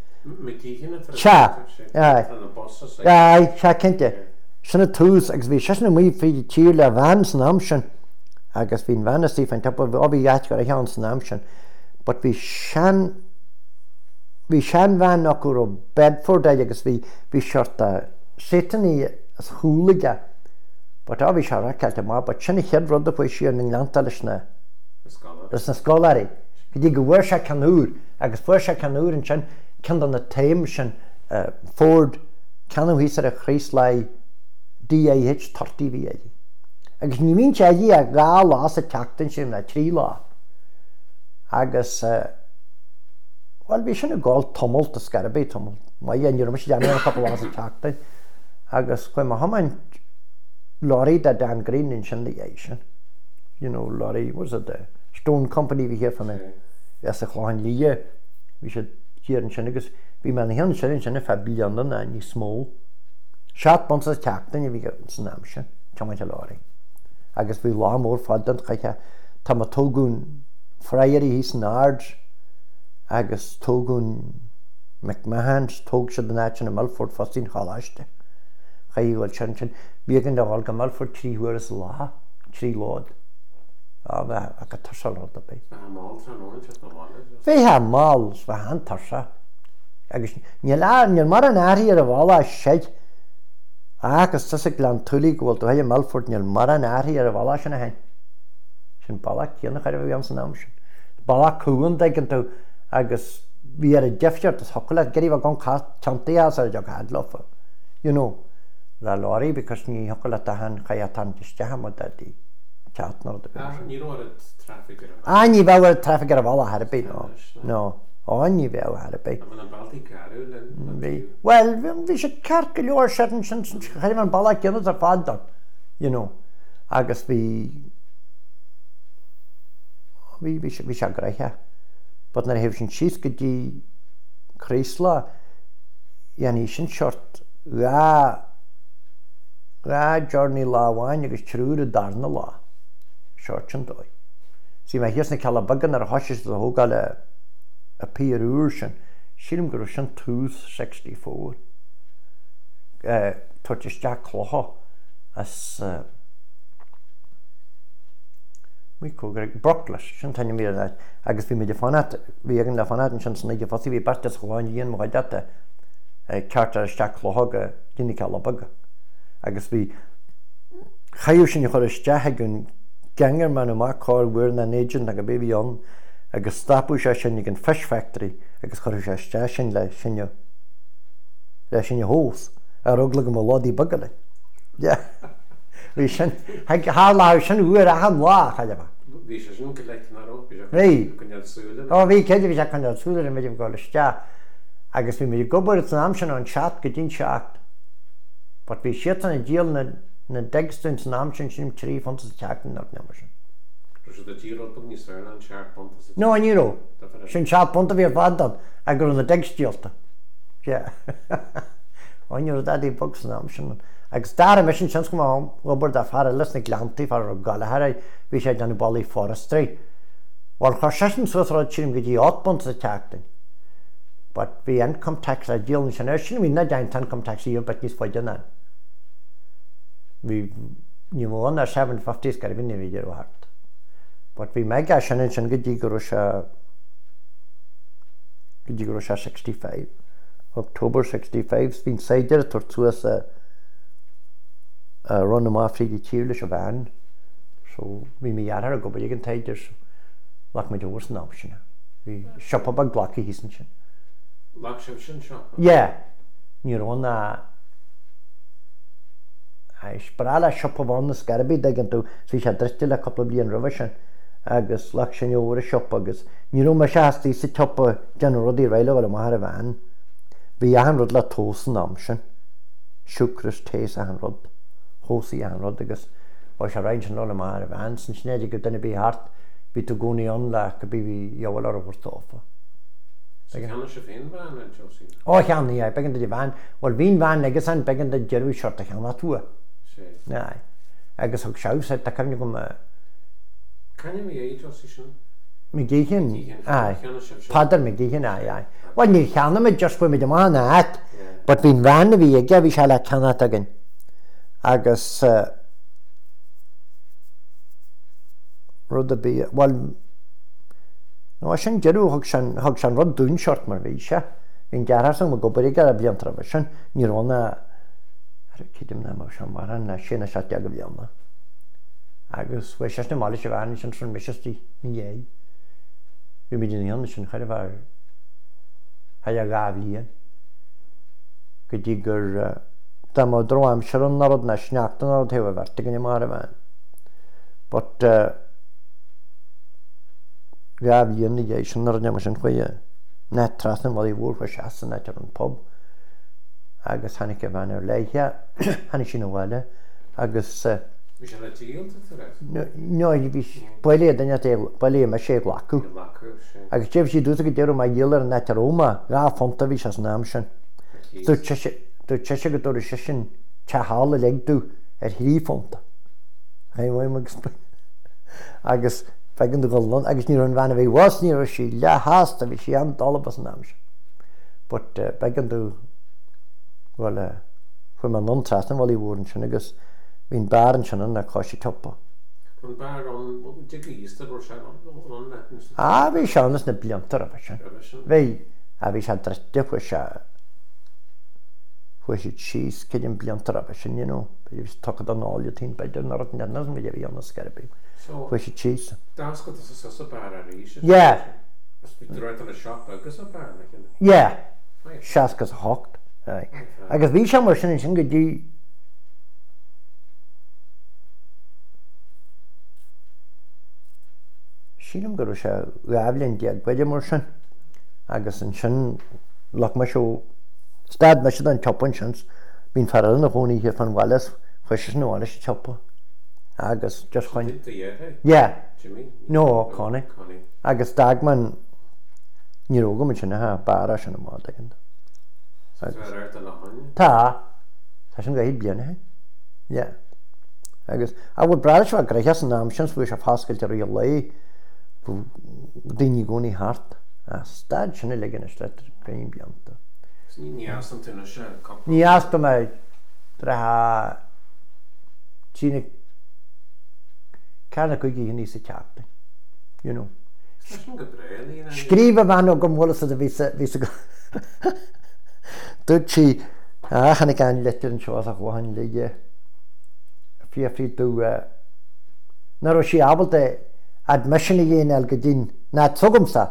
Se cinnte sinna túús agus bhí sena mí frí tír le bhean san am sin agus bhín bhenasí fan tap bhí eit go a chean san am sin, but bhí sean bhean acu ó Bedford agus bhí seart a sétaní as chúlaige, but bhí se raceilte má, but sinna chead rud a bhui siar na Nglananta leis na scólarí. Go dtí go bhfuair se canúr agus fuair se canúr an sin cin an na taim sin Ford canú hí a chrís le DAH 30 bhí. Agus ní mín sé dhí a gá lá a teachtain sin na 3 lá. Agus bhil bhí sinna gáil tumult a scarabé tumult. Mai dhéanú me sé deanú a couple lá a teachtain. Agus chuim a hamáin lorry da Dan Green in sin dhé sin. Lorry, was it the Stone Company bhí here fan as a chláin líe, bhí sé tíar an sin agus bhí me an sin sinna fe blianan a ní smó. Seat bon sa teachtain a bhí san am sin, teáid a lorry. Agus bhí lá mór fadant chaiche tá a tógún freirí hí san ard agus tógún McMahons tóg se den áit sin a Milford fostín chaláiste. Chaíhil sin bígan de bháil go Milford 3 huiras lá, 3 lád. Bheith a go tarsal rud a bé. Bhí ha máls bheith an tarsa. Agus níor mar an áirí ar a bhála séid agus tusa glan tulí gohfuil tú hé Milford níor mar an áirí ar a bhála sin a hain. Sin bailach cíanna chuir bhí an san am sin. Bailach cúan dagan tú agus bhí ar a deifteart is thocaile geirí bh gan teantaí as ar a deag lofa. Le lorry because ní thocaile a han chaia tan deiste ham a dadí. Ní traffic ní bheh traffic ar a bhla ar a bé nó ní bheh ar a bé. Well bhí sé ceart go leor se sin chuir an bailach ceanna a fádan agus bhí se greithe, but na hebh sin síos go dtí chrísla dhéanaí sin seart gá journey láháin agus trúr a darna lá. Seart sin dói. Sí me hios na ceala bagan ar hoisiis a thógáil a píar úr sin, sílim gur sin 264. Tuirtisteach chlotha as Brocklas sin taine mí agus bhí mé fanat bhí an le fanat an sin sanna ige fasí bhí bartas choáin dhéon má data ceart ar isteach chlotha go duine ceala baga. agus bhí chaú sin choiriste gon gangar man amach cáil bhuiir na néidir a go béhíon agus stapú sé sin an fish factory agus choir sé sin le sinne hós a rugla go ládí bagala. Bhí sin há lá sin uair a an lá chaile. Bhí sé sin go leitnaró bhí céidir bhí sé chuneal súla a méidir gáiliste agus bhí mé gobar am sin an chat go dtín seach. But bhí siad an díal na degstún san am sin sin trí fan teachtain nach ne sin. No an euro sin seat ponta bhí bhadan a gur na degstíalta. Aú dadí bog san am sin. Agus dar me sin go gobar a far lis na glantaí far galthir bhí sé denna bailí forestry. Bhil chu sesin suasrá tím go dtí 8 pont a teachtain. But bhí income tax a díal sin sin bhí na deint income tax íor bet níos foiidirna. Bhí níháin ar 750 gar bhíine bhíidir ó hart. But bhí me sin sin go dtí go sé 65. October 65 bhín séidir tar tuas a run am fríí tíir leis a bhean. So bhí mé dhearthar a go bud an taidir lech mé dúir san ápsina. Bhí sioppa bag glacha hísan sin. Lach sem sin sioppa? Yeah. Níháin na sprála sioppa bháin na scarabí dagan tú bhí sé driste le coppla blion roimhe sin agus lech sin óir a sioppa agus níú me se hastíí sa toppa dean rudí réile bhil mar a bhean. Bhí an rud le tósan am sin. Siúcras tééis an rud. Hósaí an rud agus bá se rein sin le mar a bhean san snéidir go duna bí hart bhí tú gúnaí an le go bí jehil ar a bhirtófa. Cheanna sé féin bhean an Josie? Ó cheannaí a began de bhean, bhil bhín bhean agus an began de deirú seart a cheanna túa. Agus thug seá a cemne go Canne mé é Josie sin? Mi ggéchin Padar mi ggéchin Bhil ní cheanna me just bu mi mána at, but bhín bheanna bhí ag bhí se le ceanna agin. Agus rud a bí bhil nó sin dearú thug sean rud dún seart mar bhí se. Bhín dearthar san go gobarí gar a bliantra bh sin nírána cidim na mar sean mar na sinna se deag go bblianna. Agus bhfuil sé na mála se bhhain sin san misistí ní dhé. Bhí mé dtíon sin chuir bhar a gábhlíon. Go dtí gur dá má droim se an narad na sneachtain ar theh bhharrta gan mar a bhain. But gábhlíon na dhé sin nar ne sin chuide net trasna bhil í bhór chu seaan net ar an pub. Agus hanig a bhain ar léithe hanig sin bhile agus Bhí sé le díalta? No, bhí bailí bailí me sé lacu. Agus déobh sí dúsa go déir mai dhéalar an net aróma gá fonta bhí se ná sin. Dú teise go dúir sin teála leagú ar hí fonta. Agus fegan do golan agus ní an bhena bhí was ní sí le háasta bhí sí an dalbas ná sin. But began dú bhil chu man nontrasna bhil í bhórin sin agus hín baran sin na cáisi toppa. An bar an digíiste bhór se an netnis? Bhí seannas na bliantar a sin. Bhí a bhí se dreiste chu sé tíos céidir bliantar a sin bhí tuchad an áile tín beidir nar nenas mé bhí anna scarabí. Chu sé tíos. Dás go sa bar a ríise? Yeah. Bhí ráit an a seach agus a bar? Yeah. Seas gus hocht. Agus bhí se mar sin go dtí Sílam gur se gábhlíonn deag baidir mar sin agus an sin lech me seo stad me an tepan sin bín fearil na hónaí hir fan bhlas chuis nóála sé tepa agus just chuin. nó cána agus dagman níróga man sin na bara sin má agin. Tá sin go hí blianathe? Agus a bhfuil braid a greiche an ná sin bhui se fáscailte ar lei daoine gcónaí hart a stad sinna legan is le gaon blianta. Ní asam tú se? Ní aspa me dretha tína cearna chuigí hinní sa teachta. Scríomh bhean ó go mhlas a ví go dúirt sí hanig an letir an seás a chuáin le fiafri tú na ro si abalte admission again el gadin na tugumsa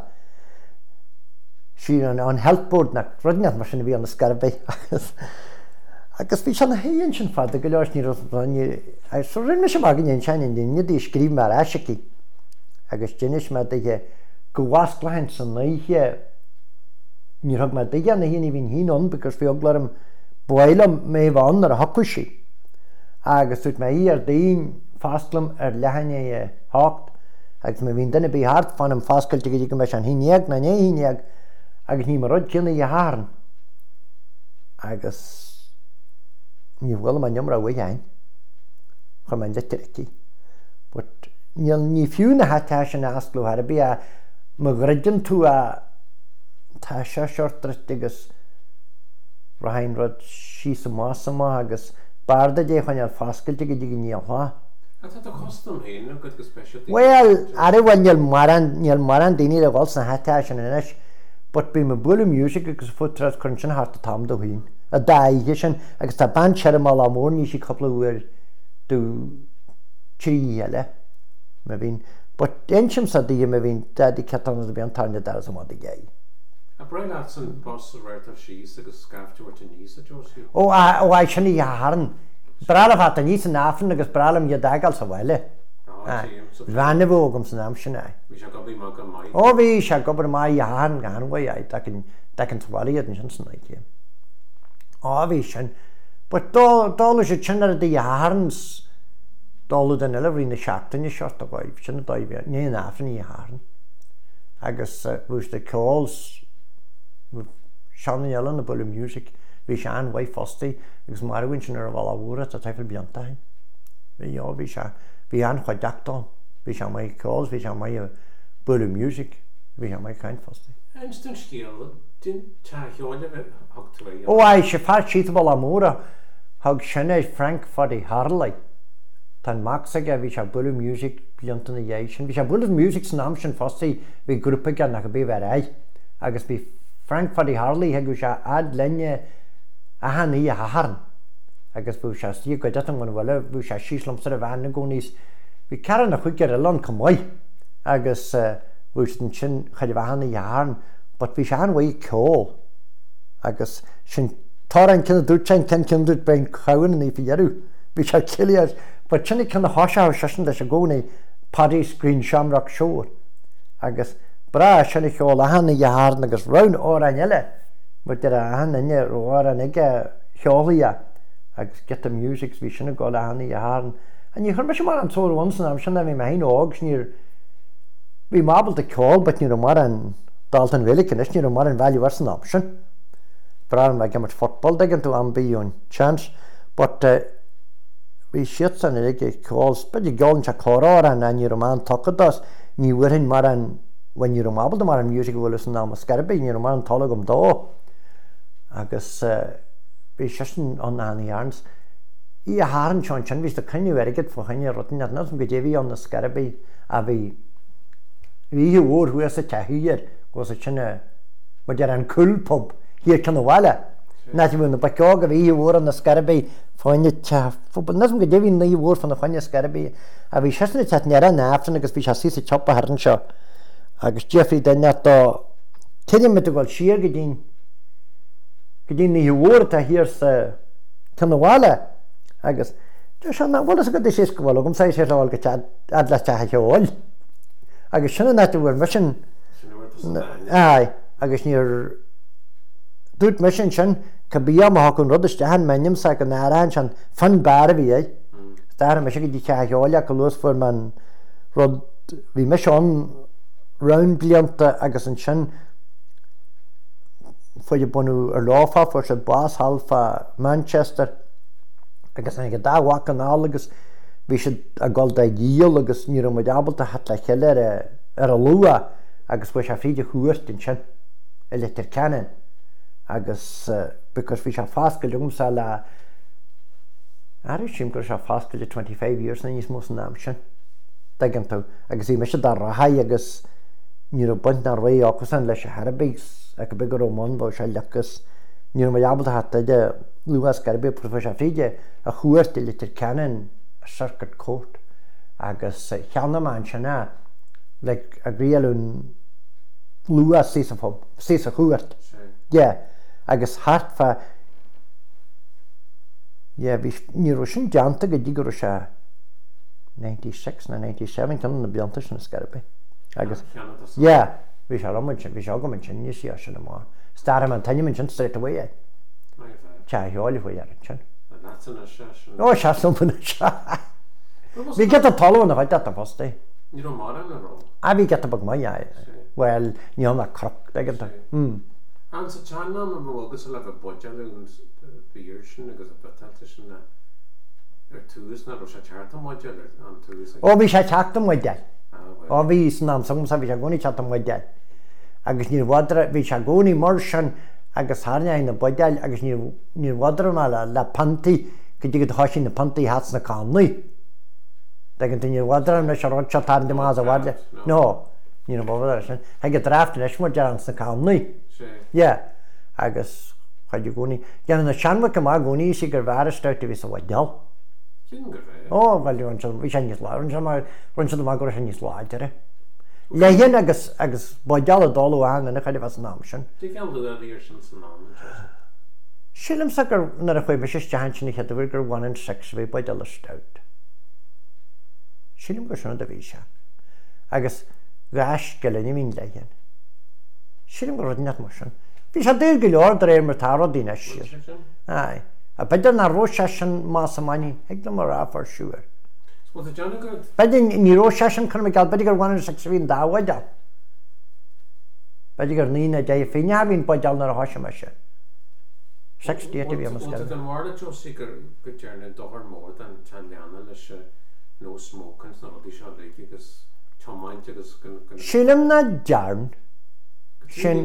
si an health board na rodnat machine vi an the scarbe agus fi an hen sin fa go leir ní so rin me sem agin en sein din ni dí skrif mar asiki agus jenis me de go waslein san naihe ní hag me de na hin vin hin on because fi oglarm boilem me van er hakushi agus tut me hier dein fastlum lehanne hakt agus me vin denne be hart van em faskel te ge me an hinjag na hinjag agus ní mar rod kinne je haren agus ní bhfuil man jomra bhhain chu man letirki but ní fiú na hatá an asclú har bí a mo gradin tú a tá se seirtrit agus rahain rod sí sa másama agus barda dé chuin ar fascailte go dtí níomhá. Well, ara bhfuil níl mar an daoine a bháil san hatá an inis, but bí me bula music agus futras chun sin hart a tam do hín. A daige sin agus tá ban seir má amór ní sí coppla bhuair dú trí eile me bhín, but einsim sa dí me bhín dadí cetan a bhíon tarne dar sa mád gé. A brein at san boss a réit ar síos agus scafú a níos a Josie. Ó sinna dhearan. Bralam hat a níos an áfran agus bralam je dagal sa bhile. Bhena bhógam san am sinna. Bhí se gobaí mag an mai. Ó bhí se gobar mai dhearan gan bhhaid an sbáiliad an sin san naige. Bhí sin, but dála sé sinnar a dhearans dála den eile bhí na seachtainine seart a bhaid sinna daibh ní an áfran í dhearan. Agus bhús de calls seanna eile na bula music bhí se an bhaid fostaí agus marhain sin ar a bhil ahúra a teifil beanta hain. Bhí an chuid deachtáin, bhí se mai calls, bhí se mai bula music, bhí se mai cain fostaí. Einstan scíal din tá cheáile bheith hagtaí. Ó sé far siad bhil amóra thug sinna Frank Foddy Harley. Tá max aige bhí se bula music beanta na dhé sin. Bhí se bula music san am sin fostaí bhí grúpa gan nach go bí bhar é. Agus bhí Frank Foddy Harley heagú se ad lenne a hanaí a haran. Agus bhú se tí go detan gan bhile bhú se síslam sa a bhena gcóníos. Bhí cean na chuigear a lan cumáid agus bhú sin chuid bhena i haran, but bhí se an bhaid ceol agus sin tá an cinna dútein cin dút ben chain í fiarú. Bhí se ciliad, but sinna cinna háise sesin leis a gcónaí Paddy Screen Shamrock Show agus bra sinna ceol a hana i haran agus roin ó an eile, but ar a hana inne ó an ige cheolaí agus get the music bhí sinna gáil a hana i haran. A ní chur me sem mar an tóir san am sinna bhí me hain águs níor bhí mábal a ceol, but níor mar an daltan bhélicin is níor mar an bhealú war san am sin. Bra me gimmart fotbal dagin tú an bíún chance, but bhí siad san ige ceol beidir gáiln se chlárá an níor man tocadas ní bhuirin mar an when níor mábal mar an music bhfuil san am a scarbe níor mar an talagam dá agus bhí sian an anarns í a háan seán sin bhís a cynniú airgid fá chaine rotin na go déhí an na scarbe a bhí ór hu a tehuiir go sinna mar de an coolpub hir can bhile. Na bhú na baceág a bhí ór an na scarbe fáinne nas go déhí na ór fan na chuine scarbe a bhí sena te ne an náfran agus bhí se sí chopa haran seo agus Jeffrey daine tá tinine me goil siar go dtín na ór a hir sa can bhile agus bhil go sé go bhil gom sé sé bhil go ad le tethe teáil agus sinna na bhfuir mission agus níor dút mission sin go bí amach chun rudistean menim sa go náran sin fan bar bhí é Tá me sé go dtí teáile go luas fu man rud bhí me seán round blianta agus an sin foiidir bunú ar láfa fu se Bas Halfa Manchester agus an go dáhha an álagus bhí si a gáil de díal agus ní mu abalta hat le cheile ar a lua agus bu se fríide chuirt in sin i le tir cean agus because bhí se fáscail dúmsa le sim gur se fáscail 25 years na níos mó an am sin dagan tú agus í me se dar rathaid agus ní buint na ré agus an leis Harbés a go begur ómán bh se legus ní mu abalta hat de luas garbe prof se fríide a chuirt i le tir cean circuit court agus cheanna man sinna le a gréalún lua sí a chuairt. Agus hart fa ní sin deanta go dtí gur se 96 na 97 can na beanta sin na Scarpe. Agus bhí se ramid sin bhí se go sin níos sí sin má. Star man taine sin straight away. Te heála faoi ar sin. Ó se sumpanna se. Bhí get a talúna bhaid a postí. Ní mar an ró. A bhí get a bag mai well ní anna croc aganta. An sa teanna an rógus le bh boideún bíir sin agus a batalta sin túús na ro se teartta moide an túús. Ó bhí sé teachta moide. Ó bhí san am sam sa bhí se gcónaí teachta moide. Agus ní bhadra bhí se gcónaí mar sin agus háne na boideil agus ní bhadra má le pantaí go dtí go thoisií na pantaí hat na cánaí. Dagan tú ní bhadra na se rod se tar de más a bhile. No, ní bhadra sin. He go drafta leis mar dean na cánaí. Agus chuidir gcónaí. Dean na seanmha go má gcónaí sí gur bhar start a bhí sa bhaideal. Ó bhil bhí sé níos láir run se má gur sin níos láidere. Lehéan agus baideal a dáú an na chuidir bh ná sin. Sílim sa gur nar a chuid be sé tehan sin chéad bhir gur 1 in 6 bhí baideal a stout. Sílim gur sinna a bhí se. Agus gais go le níon lehéan. Sílim gur rud net mar sin. Bhí sé dúr go leor ar mar tárá daine siir. A beidir na ró sin más amání ag le mar áfar siúir. Beidir ní ró sin chun gal beidir gur 1 in 6 bhíon dáhaide. Beidir gur nína dé féine bhín baideal nar a háise me se. 6 bhí am sca. An mála jo sí gur go dearna dohar mór an te leanana leis nó smócans na rudí seo le agus tomáinte agus Sílim na dearn sin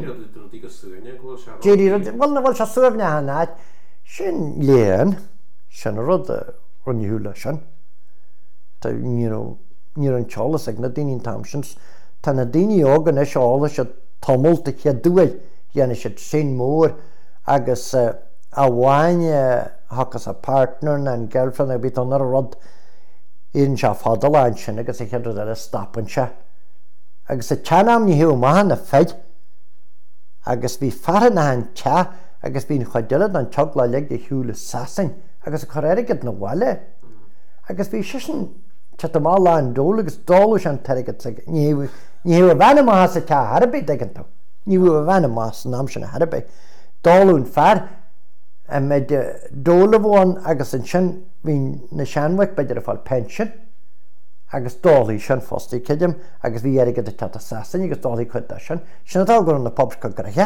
bhil na bhil se suamhne hanaid sin léan sin rud runniú lei sin. Tá ní an telas ag na daoine tamsins tá na daoine ágan is seála se tomult a cheadúil dhéana sé sin mór agus a bhhaine hagus a partner na an girlfriend a bit an rud íon se fadaláin sin agus a cheadú a stappan se. Agus a teanam ní hiú maithe na feid agus bhí fearran na an te agus bhín chuidead an teag le de hiúla sasan agus a choréirigad na bhile. Agus bhí sin te má lá an dóla agus dála an teigad ní a bhena más a te Harbé agantá. Ní a bhena más ná sin na Harbé. Dáún fear a méid dóla bháin agus an sin hín na seanmhaid beidir a fáil pension agus dálaí sin fóstaí ceidim agus bhí airigad a te sasan agus dálaí chuide sin sinna tá gur na pob go greiche.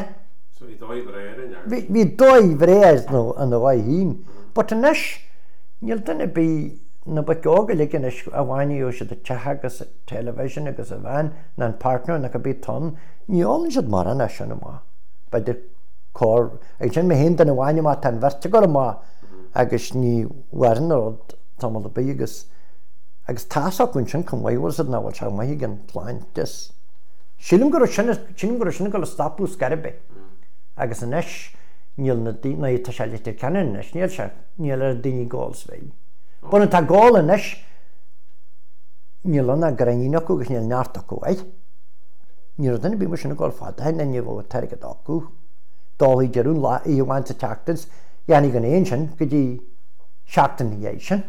Bhí dóibh réir an bhaid hín, but an is níl duine bí na bagága ligin is a bhhainú se de tethe agus television agus a bhain na an partner na go bí ton, níálann siad mar an sin má. Beidir cór ag sin mé hen den bhhaine má tan verte go má agus ní bhhain tamil a bí agus táach chun sin chun bhhaihil na bhil se mai gin pláintis. Sílim gur sinna go le stapú Scarpe. Agus an is níl na tá se litir cean is níl se níl ar daoine gáils bhéil. Buna tá gáil an is níl anna graíach agus níl neart acu éid. Níl duna bí mar sinna gáil fád hen ní bh teigad acu. Dálaí dearún lá í bhainte teachtas dhéananig an éon sin go dtí seachtain dhé sin.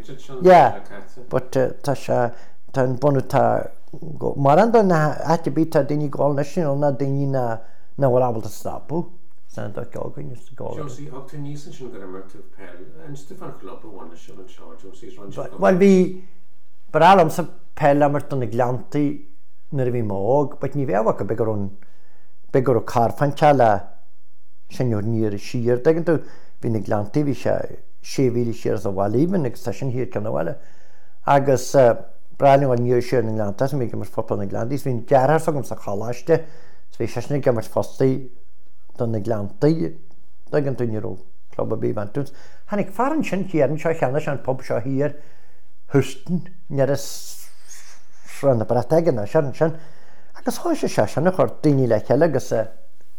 But tá se tá buna tá mar an na atbí tá daoine gáil na sin na daoine na bhfuil ábalta stapú. Santa Galgan is to go. Josie, up to Nielsen should get a mertive pell, and Stefan Club one is showing charge. Josie's run. Well, we, but I'm some pell amerton the glanty, never mog, but you have a bigger car fanchala, senior near sheer. They can do being a glanty, we she really shares a wall even extension here can well. Agus brand one year sharing land doesn't make much football in the glanties. When Jarrah so comes a collage, so she get much fusty. Dan na glantaí dagan tú níró club a bíhantúns. Hannig faran sin chéaran seo cheanna an pub seo hir hustan near is ran na bratagan a sin sin. Agus há sé se sinna chuir daoine le cheile agus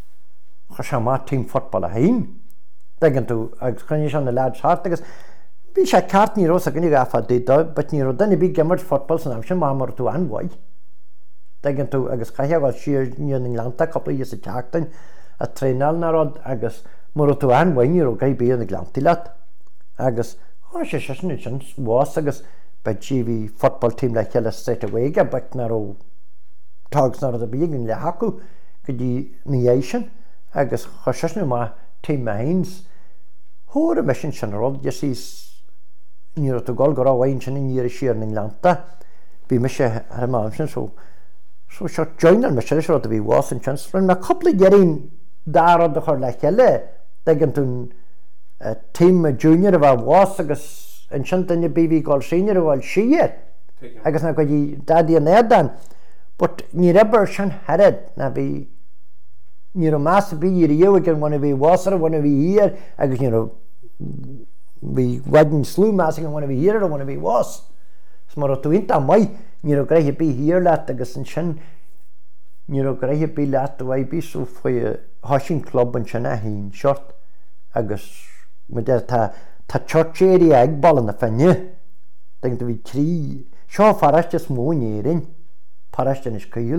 chu se má tím fotbal a hain. Dagan tú agus chuine an na lads hart agus Bhí sé ceart ní rosa gan gafa dé, but ní rodana bhí gemart football san amsin má mar tú anhaid. Dagan tú agus caitheáil siar níon Glanta coppla is a teachtain a trénal na rod agus mar tú anhaid ní ro gaibí an Glantilat. Agus sé sin sin bhás agus ba bhí football team le cheile straight away ga but na ro tags na a bígin le hacu go dtí níéis agus chosisnú má team hains thóra me sin rod jesís ní tú gáil go ráhhain sin in níir siar na Glanta bhí me sé ar má sin so seo joinar me se a bhí bhás an chans rin na coppla gearín dárad a chuir le cheile dagan tún team junior a bh bhás agus an sin daine bhí gáil senior a bhil siar agus na go dtí dadí an édan but ní rabar sin head na bhí ní más bí ar dhéh an bhna bhí bhásar a bhna bhí hir agus ní bhí wadin slú más an bhna bhí hir a bhna bhí bhás mar tú inta mai ní greithe bí hir leat agus an sin ní greithe bí leat a bhaid bí sú foioi hásin club an sin a hín seart agus mu tá churchéirí ag ballan na fenne dagan bhí trí seo fariste smónéirinn parastan is cíil.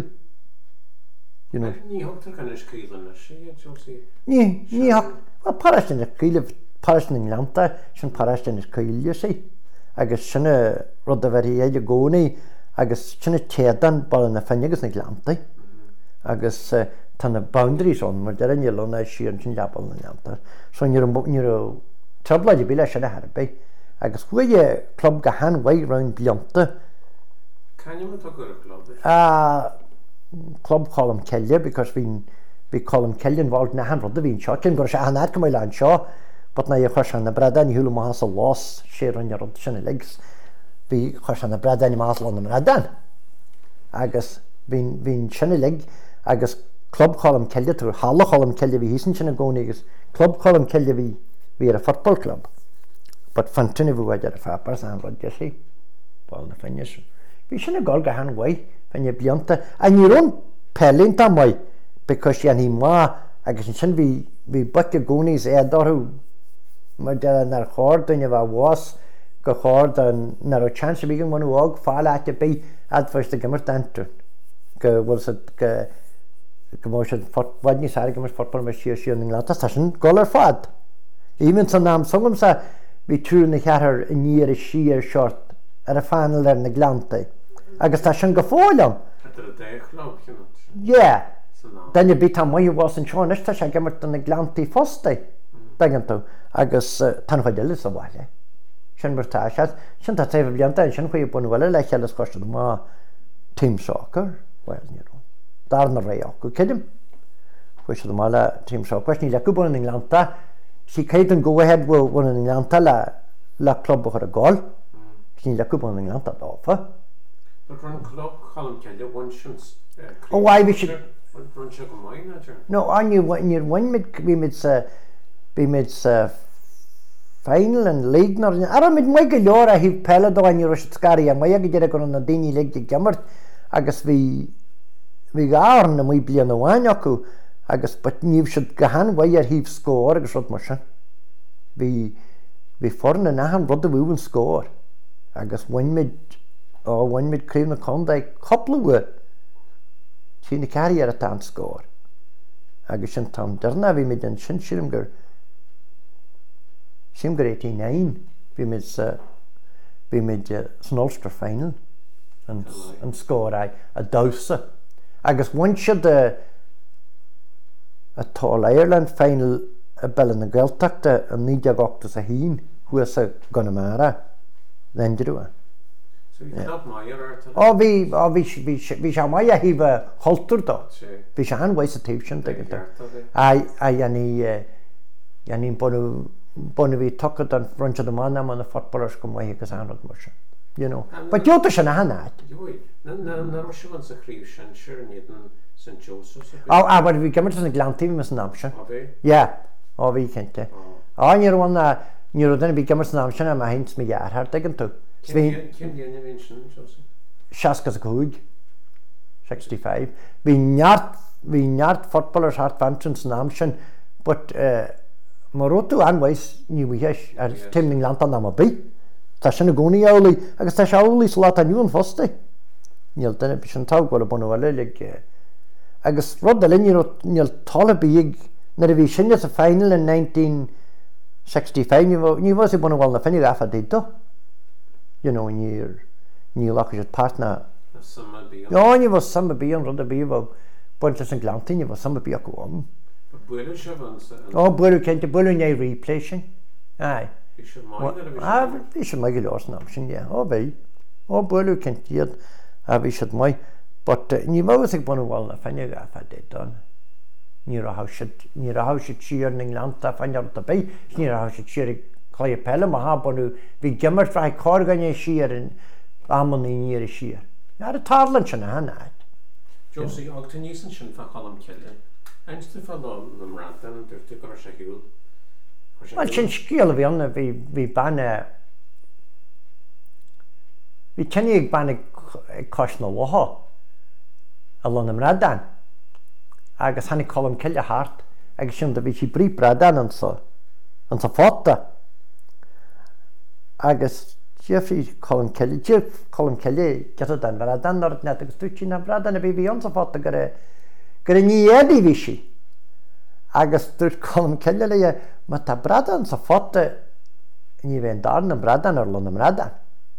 Ní hotar gan is cíil sé Ní parastan is cíil parastan in Glanta sin parastan is cíil sé agus sinna rud a bheirí éidir gcónaí agus sinna téadan ballan na fenne agus na Glanta agus tá na boundaries on mar dean lena sian sin leabal na Glanta so ní trablaid bí lei sinna Harbé agus chuige club go hanhaid round blianta club Colm Kelly because bhí Colm Kelly involved na han rud a bhín seo cin gur sé hanad go le an seo but na chuir na bredain thuúla más a lás sé an rud sinna legs bhí chuir na bredain más an na bredain agus bhín sinna leg agus club Colm Kelly tú hála Colm Kelly bhí hísan sinna gcónaí agus club Colm Kelly bhí ar a football club but fantainna bhúid ar a fapar an rud de sé báil na fenne bhí sinna gáil go hanhaid fenne blianta a níún pelínta mai because sé hí má agus sin bhí buce gcónaí édarú mar de nar cháir duine bh bhás go cháir nar ó chance bhí an mhaág fáil aite bí adfuiste a gimmar denú go bhfuil go bhid ní sa gimmar football mar siar na Glanta tá sin gáil ar fad. Ímann san nám songam sa bhí trú na cheathar in níor a siar seart ar a fanal ar na Glanta agus tá sin go fáileam. Daine bí tá mai bhás an seáis tá sé gimmart na Glantaí fósta dagan tú agus tan chuid eile a bhile. Sin martá sin tá taobh blianta sin chuo buna bhile le chelas costa má team soccer well dar na ré acu cidim chuis má le team soccer ní le go buna na Glanta sí céad an go ahead bhna na Glanta le club chu a gáil ní le go buna na Glanta dáfa. No aniu níor bhainmid bhí mid final an league nar ara mid mai go leor a híh pelle dohain ro scarí a mai go dé go na daoine le de gimmart agus bhí gáir na mí blian amháin acu agus but níomh siad go hanhaid ar híh scór agus rud mar sin. Bhí forna nachan rud a bhúin scór agus bhainmid críomh na conda coppla bhua sí na carí ar a tá scór agus sin tam darna bhí mid an sin simgur 89 bhí mid san Ulster final an scór a dása agus bhain siad a táil Ireland final a bell na Gaeltachta an 98 a hín thuas a Connemara lendirúa. Bhí se mai a híh holtar dá bhí se anhaid a taobh sin aní buna bhí tuchad an fronte do mána man na footballers go mai agus anrad mar sin. Ba deota sin na hanaid. Bhar bhí gimmar na Glantaí me san náam sin. Bhí cinnte. Níor bhna níor duna bhí gimmar san náam sin a haint me dhearthart ag an tú. 65. Bhí neart footballers hart fan san náam sin but Marotú anhais níhis ar timning lantan am a bí. Tá sinna gcónaí eolaí agus tá se eolaí sa lá aniuúan fosta. Níl duine bí an táhil a bunhile le agus rud a níl talabíigh na a bhí sinne a final in 1965 ní bhs i bunhil na finine gafa dédó. Ní lech sé pátna. Ní bh sama bí an rud a bí bh buinte an glantaí bh sama bí goáin. Buú cinnte buú é replacing. Bhí sé mai go leosna sin bhí buú cintíad a bhí siad mai, ní bhs ag bunhil na finine gafa dédó. Ní ha si tíar ning lanta fanart a bé, ní ha si tíir chlé pelle a ha bunú hí gimmar fra cágané siar in amman í níir siar. Ar a tálan sin na hanaid. Josie agta níosan sin fa chalam ceile. Einstu fa am rantan an dúirtu go sé hiúil. Well sin scíal a bhí anna bhí banna bhí cenne ag banna cos na látha a lan am radan. Agus hannig colm ceile hart agus sin a bhí si brí bradan an sa fáta. Agus Jeffrey colm ceile get an bradan ar net agus tuí na bradan a bhí an sa fáta gur ní édí bhí si. Agus dúirt colm ceile le má tá bradan sa fáta ní bhéon dar an bradan ar lan am radan.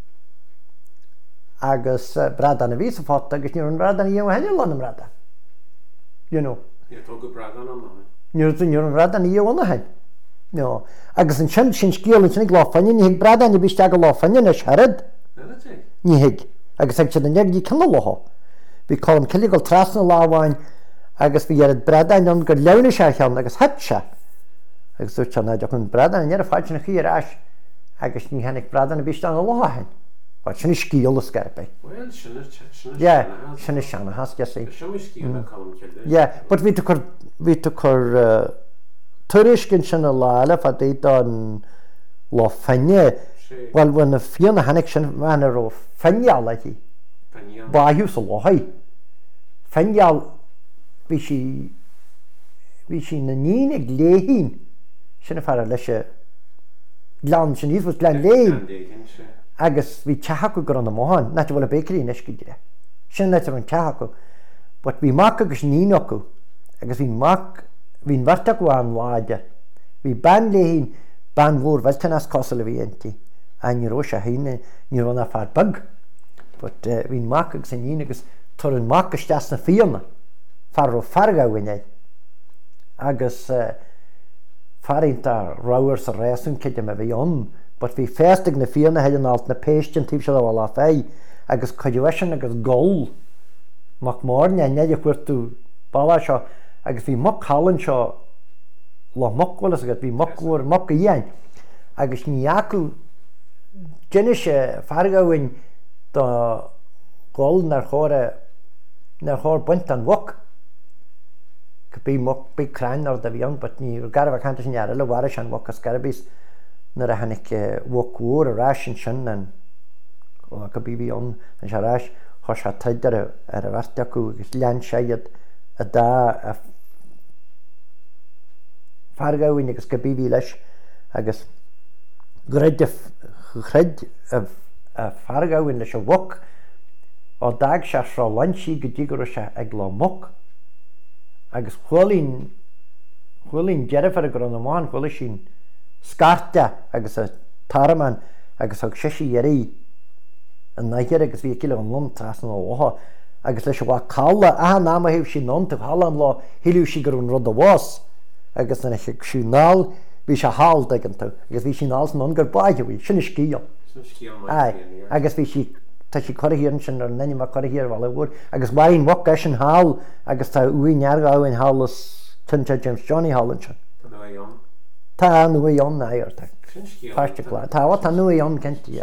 Agus bradan a bhí sa fáta agus ní an bradan í henne lan am radan. Níor an bradan í bhna hain. Agus an sin scíal sin láfaine ní hiag bradan i bíiste go láfaine na sead ní hiig agus ag si an neagdí cena látha. Bhí colm ceile go trasna láháin agus bhí ar bradan an gur lena se cheann agus het se. Agus dúirt se náideach an bradan ar a fáilte na chií ar agus ní henig bradan a bíiste an látha hain. Sinna scíal a scarpa. Sinna seanna has sé. But bhí chur tuairiscin sinna láile a d an lá fenne bhil bhna fianna hanig sin bhena ó feineal hí. Báú sa láthaid. Feineal bhí si na níag léhín sinna fear leis glan sin níos glan léin. Agus bhí tehaú gur an na máin, na bhfuil a bécarí neisciide. Sin net an tehaú, but bhí mac agus ní acu, agus bhín bharrta go an láide. Bhí ban léhín ban mhór bhiltain as cosal a bhí antí, a níró se haine ní anna fear bag. But bhín mac agus an ní agus tar an mac is teas na fianna, far ó farga bhaine. Agus farínta ráir sa réasún ciide a bhí an, but bhí festig na fianna heidir alt na péistin tíb se bhil á fé agus coidirhaisin agus gól mac mórne a neidir chuirtú balla seo agus bhí moc hallan seo lá mochhlas agus bhí mochúir moc a dhéin agus ní acu déine sé fargahain do gól nar chóir buint an bhoc go bí moc bí crain ar da bhí an, but ní garbh canta sin ar le bhhar an bhoc a scarabís nar a hanig bhcúr a ráis sin go bhí an se ráis chu se taidir ar a bhharrte acu agus lean séiad a dá fargahain agus go bhí leis agus chreid a fargahain leis a bhoc ó dag se rá lansí go dtí gur se ag lá moc agus chuilín dearfar gur an amháin chuila sin scarta agus a tarman agus ag séisi dhéirí an nahidir agus bhí ciile an lom tras an óha agus leis bhá cála a náma hebh sin non tu hála an lá hiú si gur an rud a bhás agus na siúnáil bhí se háil ag an tú agus bhí sin ná an gur baidehí sinna scíal agus bhí si tá si choíann sin ar nenne mar choíar bhil bhúr agus baon bha sin háil agus tá uíneargáin hálas tunte James Johnny Holland sin. Tá nua an éir Tá tá nua an centí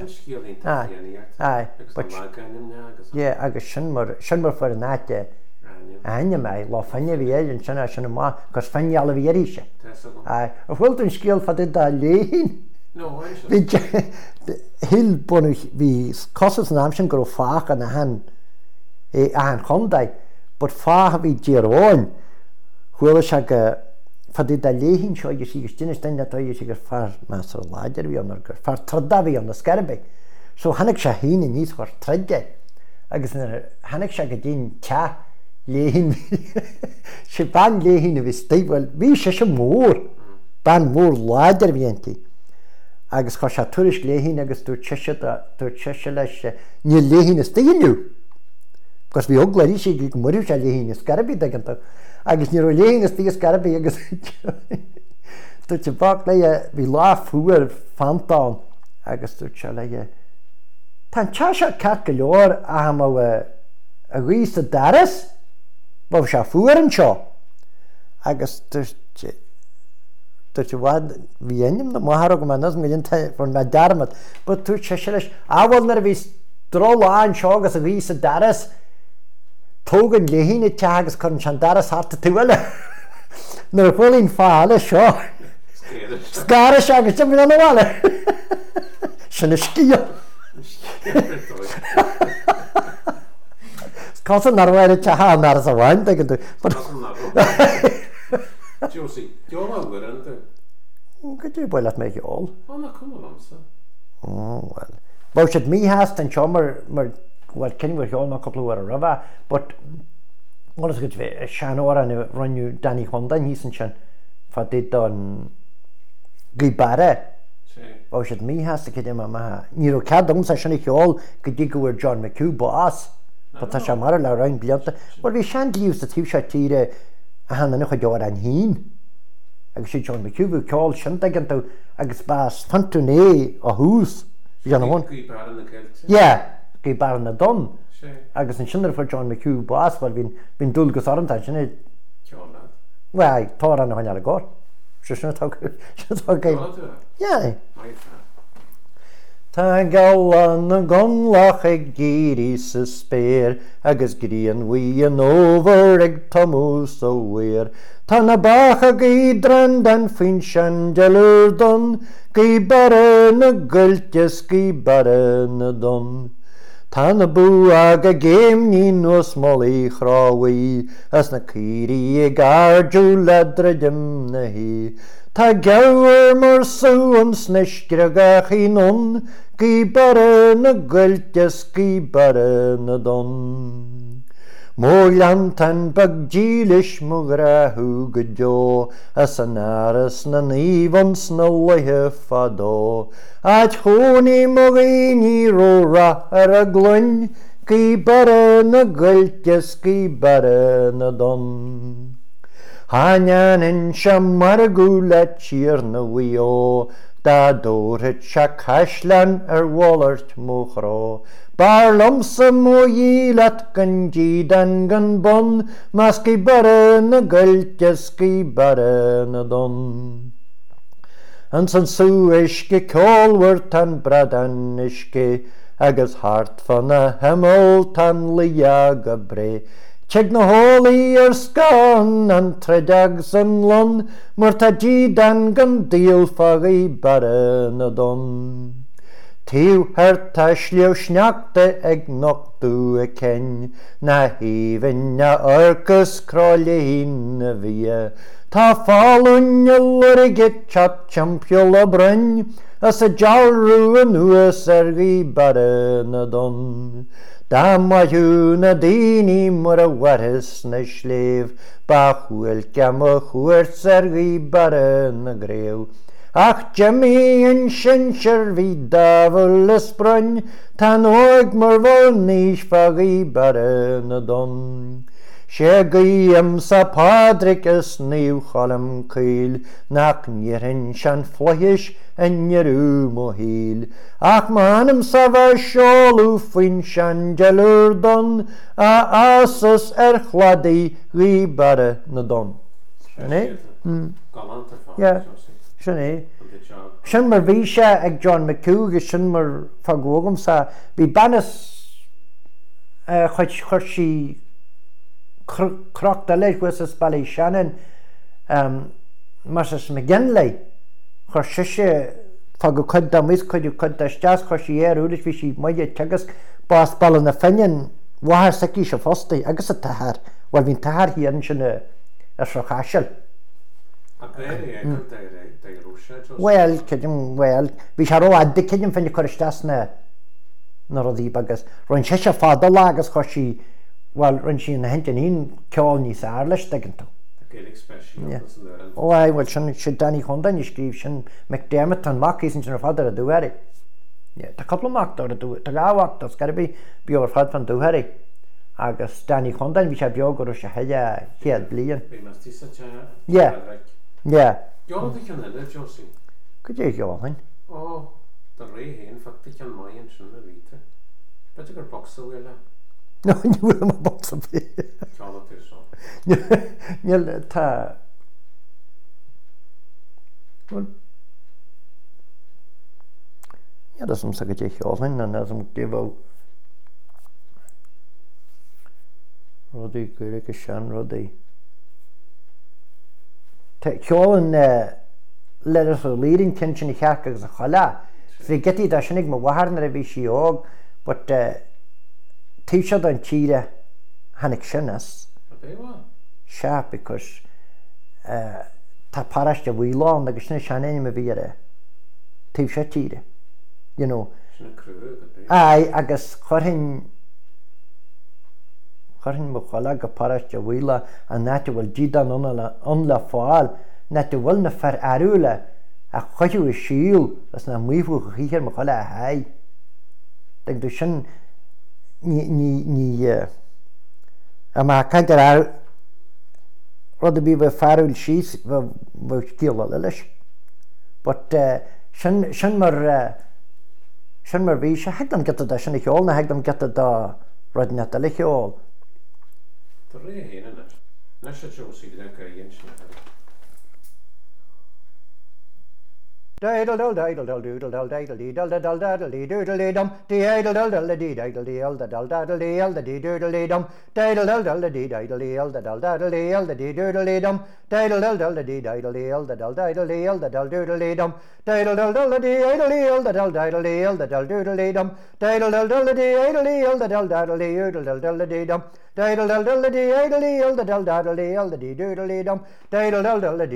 agus sin mar far an náte aine mé lá fanne bhí éidir sinna sinna má gus fanneala bhíéise. A bhfuil an scéal fa dá léhín. Hill buna bhí cosas an am sin gur fách an an chundaid, bud fá bhí ddíráin chuile se go fadí a léhinn seo gus sí duine steine tá sé gur far meas láidir bhí an gur far tradahí an na scarbe. So hanig se híine níos chuir treide agus hanig se go dtíon te léhinn sé ban léhinn a bhí staihil bhí sé sem mór ban mór láidir bhíontaí. Agus chu se tuairis léhinn agus dú teise leis ní léhinn is stainniu. Cos bhí oglaí sé go murú se léhinn is scarbe aganta. Agus ní léhinn is tí scarbe agus tú te bach le bhí lá fuair fantáin agus tú se le Tá te se ce go leor a a rí a daras bh se fuair an seo agus tu bhd bhíonnim na maithra go manas go for na darmad, bu tú te se leis áhil nar bhí dróláin seo agus a rí a daras tógan léhíine te agus chun se daras harta túile nar bhfuilín fáile seo Scara se agus te an bhile sinna scío. Cos an arhair te há nar a bhain go tú. Go dú buile mé geol. Bá sé mí heast an seo mar bhil cinhfuir geol ná coppla a rahah, but go bh sean óra an runniu Danny Honda hí san sin fa dé don gibare. Bá sé mí heasta cé ní cadm sa sinna cheol go dtí gohfuir John McHugh bás, ba tá se mar le rain blianta, mar bhí sean líos a tíh se tíre a hanna chu deir an hín. Agus sé John McHugh bhú ceáil sinnta gantú agus bás fanúné a hús hí an bhain. Gí bar na don. Agus an sinnar for John McHugh bás bhil bhín dulgus orintá sinna Well, tá an haine a gá. Tá galan na gonlach ag géirí sa spéir agus gríon bhí an óbhar ag tomú sa bhuiir. Tá na bacha gídran den fin sean dealúr don, gí bara na gultas gí bara na don. Tá na bú aga géim ní nuas molí chráhaí, as na círí ag ardú ledra dim na hí. Tá gabhar mar sú an sniscreagach í non, gí bara na gultas gí bara na don. Mór leantain bag dílis mo rathú go deo, as an aras na níomhans na luithe fadó. Ait chónaí mo réí róra ar a gluin, gí bara na gultas gí bara na don. Haneann se mar a gúla tír na bhuió, da dóirthe se caislean ar bhallart mo chrá. Bar lomsa mo dílat gan dídan gan bon, mas gí bara na gultas gí bara na don. An san sú isce ceolhar tan bradan isce, agus hart fan na hemol tan liag a bre. Teag na hólaí ar scan an tredeag san lon, mar tá dídan gan díalfagaí bara na don. Tíw herta slio sneachta ag nochtú a ken, na hífin na orcas crolín na bhí. Tá fáún a lurigit chat champiol a bryn, as a jalrú a nuas ar gí bara na don. Da maithú na daoine mar a waris na sléh, ba chuil ceam a chuirt ar gí bara na gréw. Ach Jimmy an sin bhí dábhal is brun, tan óig mar bhil níos fagaí bara na don. Sé gaíam sa Padraig is níú chalam cíl, nach níorhann sean fluis a níorú mo híl. Ach manam sa bheith seolú faoin sean dealúr don, a asas ar chladaí gí bara na don. Sinné. Sin mar bhí sé ag John McHugh gus sin mar fagógam sa bhí banas chuir sí crochta leis was is bailí Shannon mar is me gin lei chuir siise fagu chud da mis chuidir chud da steas chuir sí úlis bhí sí muide tegus bás ball na feinin wahar sací se fostaí agus a tahar bhil hín tahar hí an sinna a srochaisiil. Well, bhí sé roiide cidim fan choirteasna na rodí agus roiin sé fáda agus chuí bhil run sin na hentin ceáil níos airlis dagan tú. Bhil sin si daní chunda ní scríb sin McDermott an Mac sin ar fadar a dúhairí. Tá coplaach ar a dú tá gáhacht as garbí beor fad fan dúhairí agus daní chundain bhí sé beaggur se heide chéad blion. Go dé geáin? Ó, Tá ré héon fachta cean maion sin na víte. Beidir gur boxa bhfuile? No, ní bhfuil má boxa bhí. Ceála tú seo. Níl tá... Ja, dat is soms een beetje gehouden en dat is een keer wel. Roddy, kijk eens aan Roddy. Gehouden letters for leading tension in kerk als een gala. Ze get die dat je niet meer waar naar de wc ook, but teacher dan chire hanik shennas. Sharp because ta parash de wheelon dat je shan niet meer weer. Teacher chire. You know. Ai agus chorhin mo chala go parash de wheela and that will jidan on la faal. Net de wil na fer arule a choju is shiel as na muifu hier mo chala hai. Denk du shin ni ama kan der rod be we farul shees we still lelish. But shin mar vi se hegdam geta da sin all na hegdam geta da rod net a lich all. Tá ré héana net. Nes se Josie le go yin Diddle diddle diddle doodle diddle diddle diddle diddle doodle dum diddle diddle diddle diddle diddle diddle diddle dum diddle diddle diddle diddle diddle diddle dum diddle diddle diddle diddle diddle diddle dum diddle diddle diddle diddle diddle dum diddle diddle diddle diddle dum diddle diddle diddle dum diddle diddle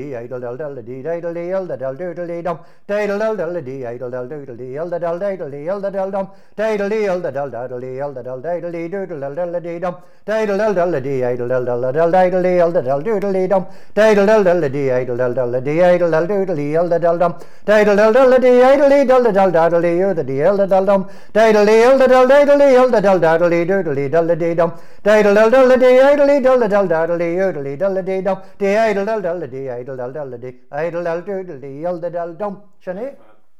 diddle dum Diddle diddle diddle diddle diddle diddle dum diddle diddle diddle diddle diddle dum diddle diddle diddle diddle diddle dum diddle diddle diddle diddle dum diddle diddle diddle diddle dum diddle diddle diddle dum diddle dum Shane?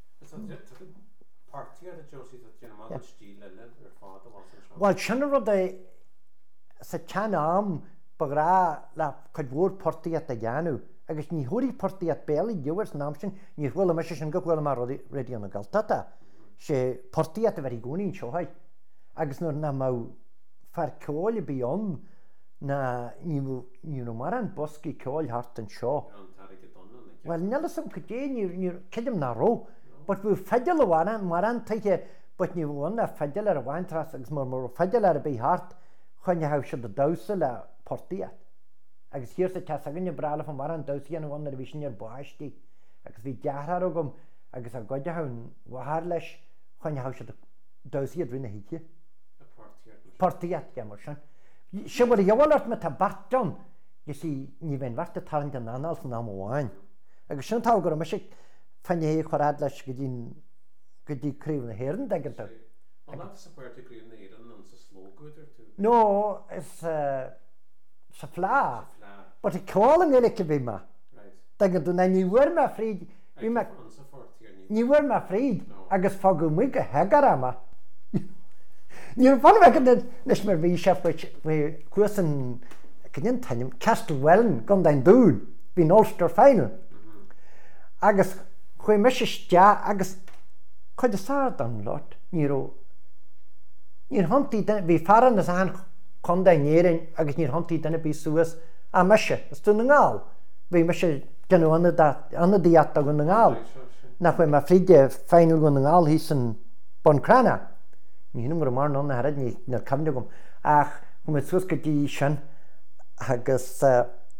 Well, Shanna de Sachanam Pagra la Kadwur Porti at the Yanu. I guess ni huri Porti at Belly, Jewers Namshin, you will a message and go well ready on the Galtata. She Porti at the very gooning show high. I guess no Namau far call beyond na you know Maran Bosky call heart and shaw. Well, Nelson could you kid him narrow, but we fedel one and Maran take it, but you won a fedel or one trust more fedel be heart when you have should the dosel portia. I guess here's the test again you brought from Maran dosi and one division your boashti. I guess we jararogum, I guess I got you how warlish when you have should dosi at Rinna Hicky. Portia, Yamerson. She would have yelled at me to Barton. You see, even what the talent and annals now wine. I shouldn't have got a machine. Fanny Coradlash Giddy Crave the Heron, I get that. Well, that's a particularly in the Eden and it's a slow good or two. No, it's a flower. But a calling a little bit, ma. Right. Then you were my afraid. You were my afraid. I guess Fogumika Hagarama. You're fun of the Nishmer V chef, which we question Canyon Tanyum, Castlewellen, gone down Doon, been Ulster final. Agus chuoi meis ja agus chuid a sard an lot níor hantí bhí faran as an chunda néirin agus níor hantí dana bí suas a meise is tú na ngáil bhí meise genú anna diata go na ngáil nach chuoi ma fríide feinil go na ngáil hí san bon crana ní hinú mar mar na harad ní nar camne gom ach chu mit suas go dtí sin agus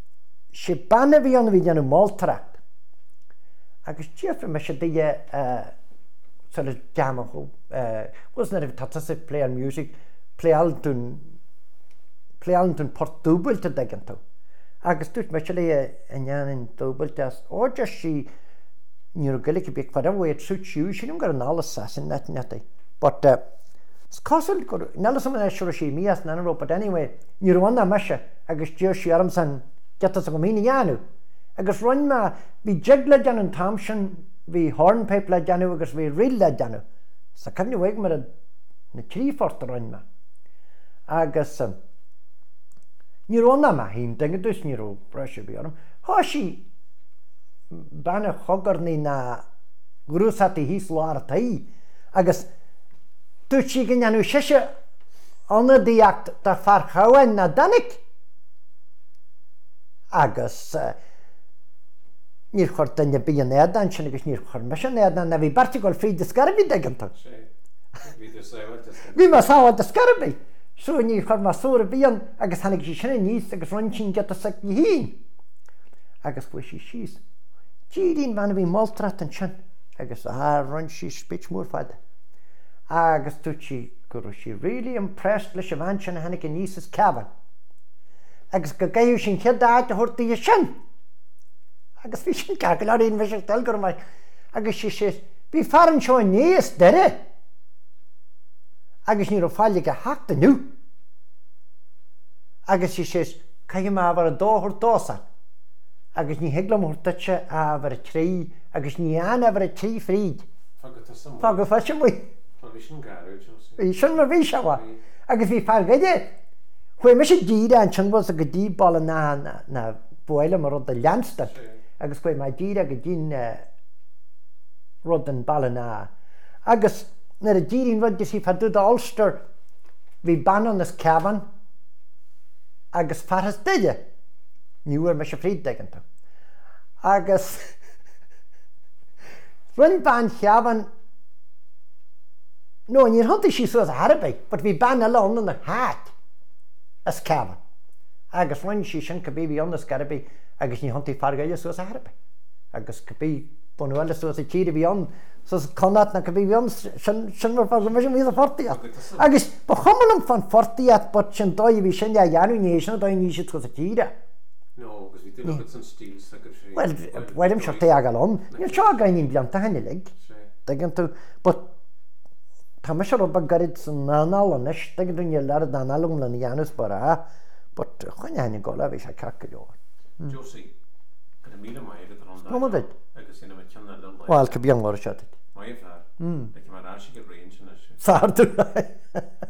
sé banna bhí an bhí anú máltracht. Agus tíofa me sé dé sort of jam wasn't it if play on music play altun port double to deganto agus tut me chile in double test or just she neurogalic big for way it suits you she got an all assassin that but castle got nelson sure she me as nano but anyway neurona masha agus just armsan get us a mini yanu agus run ma be jigla jan and thompson vi hornpipe le janu agus vi real le janu sa kan you weg mar na tree fort run ma agus Nirona ma hin dinge dus niro pressure bi arm hoshi bana hogarni na grusati hislar tai agus tuchi gnanu sheshe on the act ta farhawen na danik agus nir khortan ya bi na dan chine gus nir khor masha na dan na vi particle free discarbi deganta vi ma sawa discarbi so ní chu má sóra bíon agus hanig sí sinna níos agus runsin get a sac hín agus fu sí síos tíín bhena bhí máltrat an sin agus a run sí spit mór fada agus tú sí gur sí really impressed leis a bhain sin hanig an níos is ceaban agus go gaú sin cheadáid a thuirtaí sin agus bhí sin ceacail aíon bhí sé tel gur mai agus sí sé bhí faran seo níos deire agus ní fáile go heachta nu agus sí sé caiim má bhar a dóthir dósa agus ní heglam thuirtaise a bhar a trí agus ní anna bhar a trí fríd fágad fa sin mu sin mar bhí seha agus bhí fear gaide chuir me sé díre an sin bhil a go dtí balla na bhile mar rud a leanstan agus chuir mai díre go dín rud an balla ná agus na a dírín rud sí fa dúd Ulster hí banan is ceaban agus farhas duide níúir me se fríd deganta agus run ban cheaban no níor hananta sí suas a Harbeh but hí ban eile an na háit is ceaban agus run sí sin go bhí an na Harbeh agus ní hantaí fargaile suas a Harbeh agus go bhí bunuile suas a tíre bhí an sos connat na go bhí an sin mar fá me mí a fortiíat agus ba chumanm fan fortiíat bot sin dóid bhí sin jaanúnééis na dó ní si tu a tíre well bhim se té agalón ní seo gaiín blianta henne le dagin tú tá me se ba garid san náál an is dagin dún le an alum le Janus bara but chuine henne go bhí se cacaú Well, could be on what I shot it. Sardu.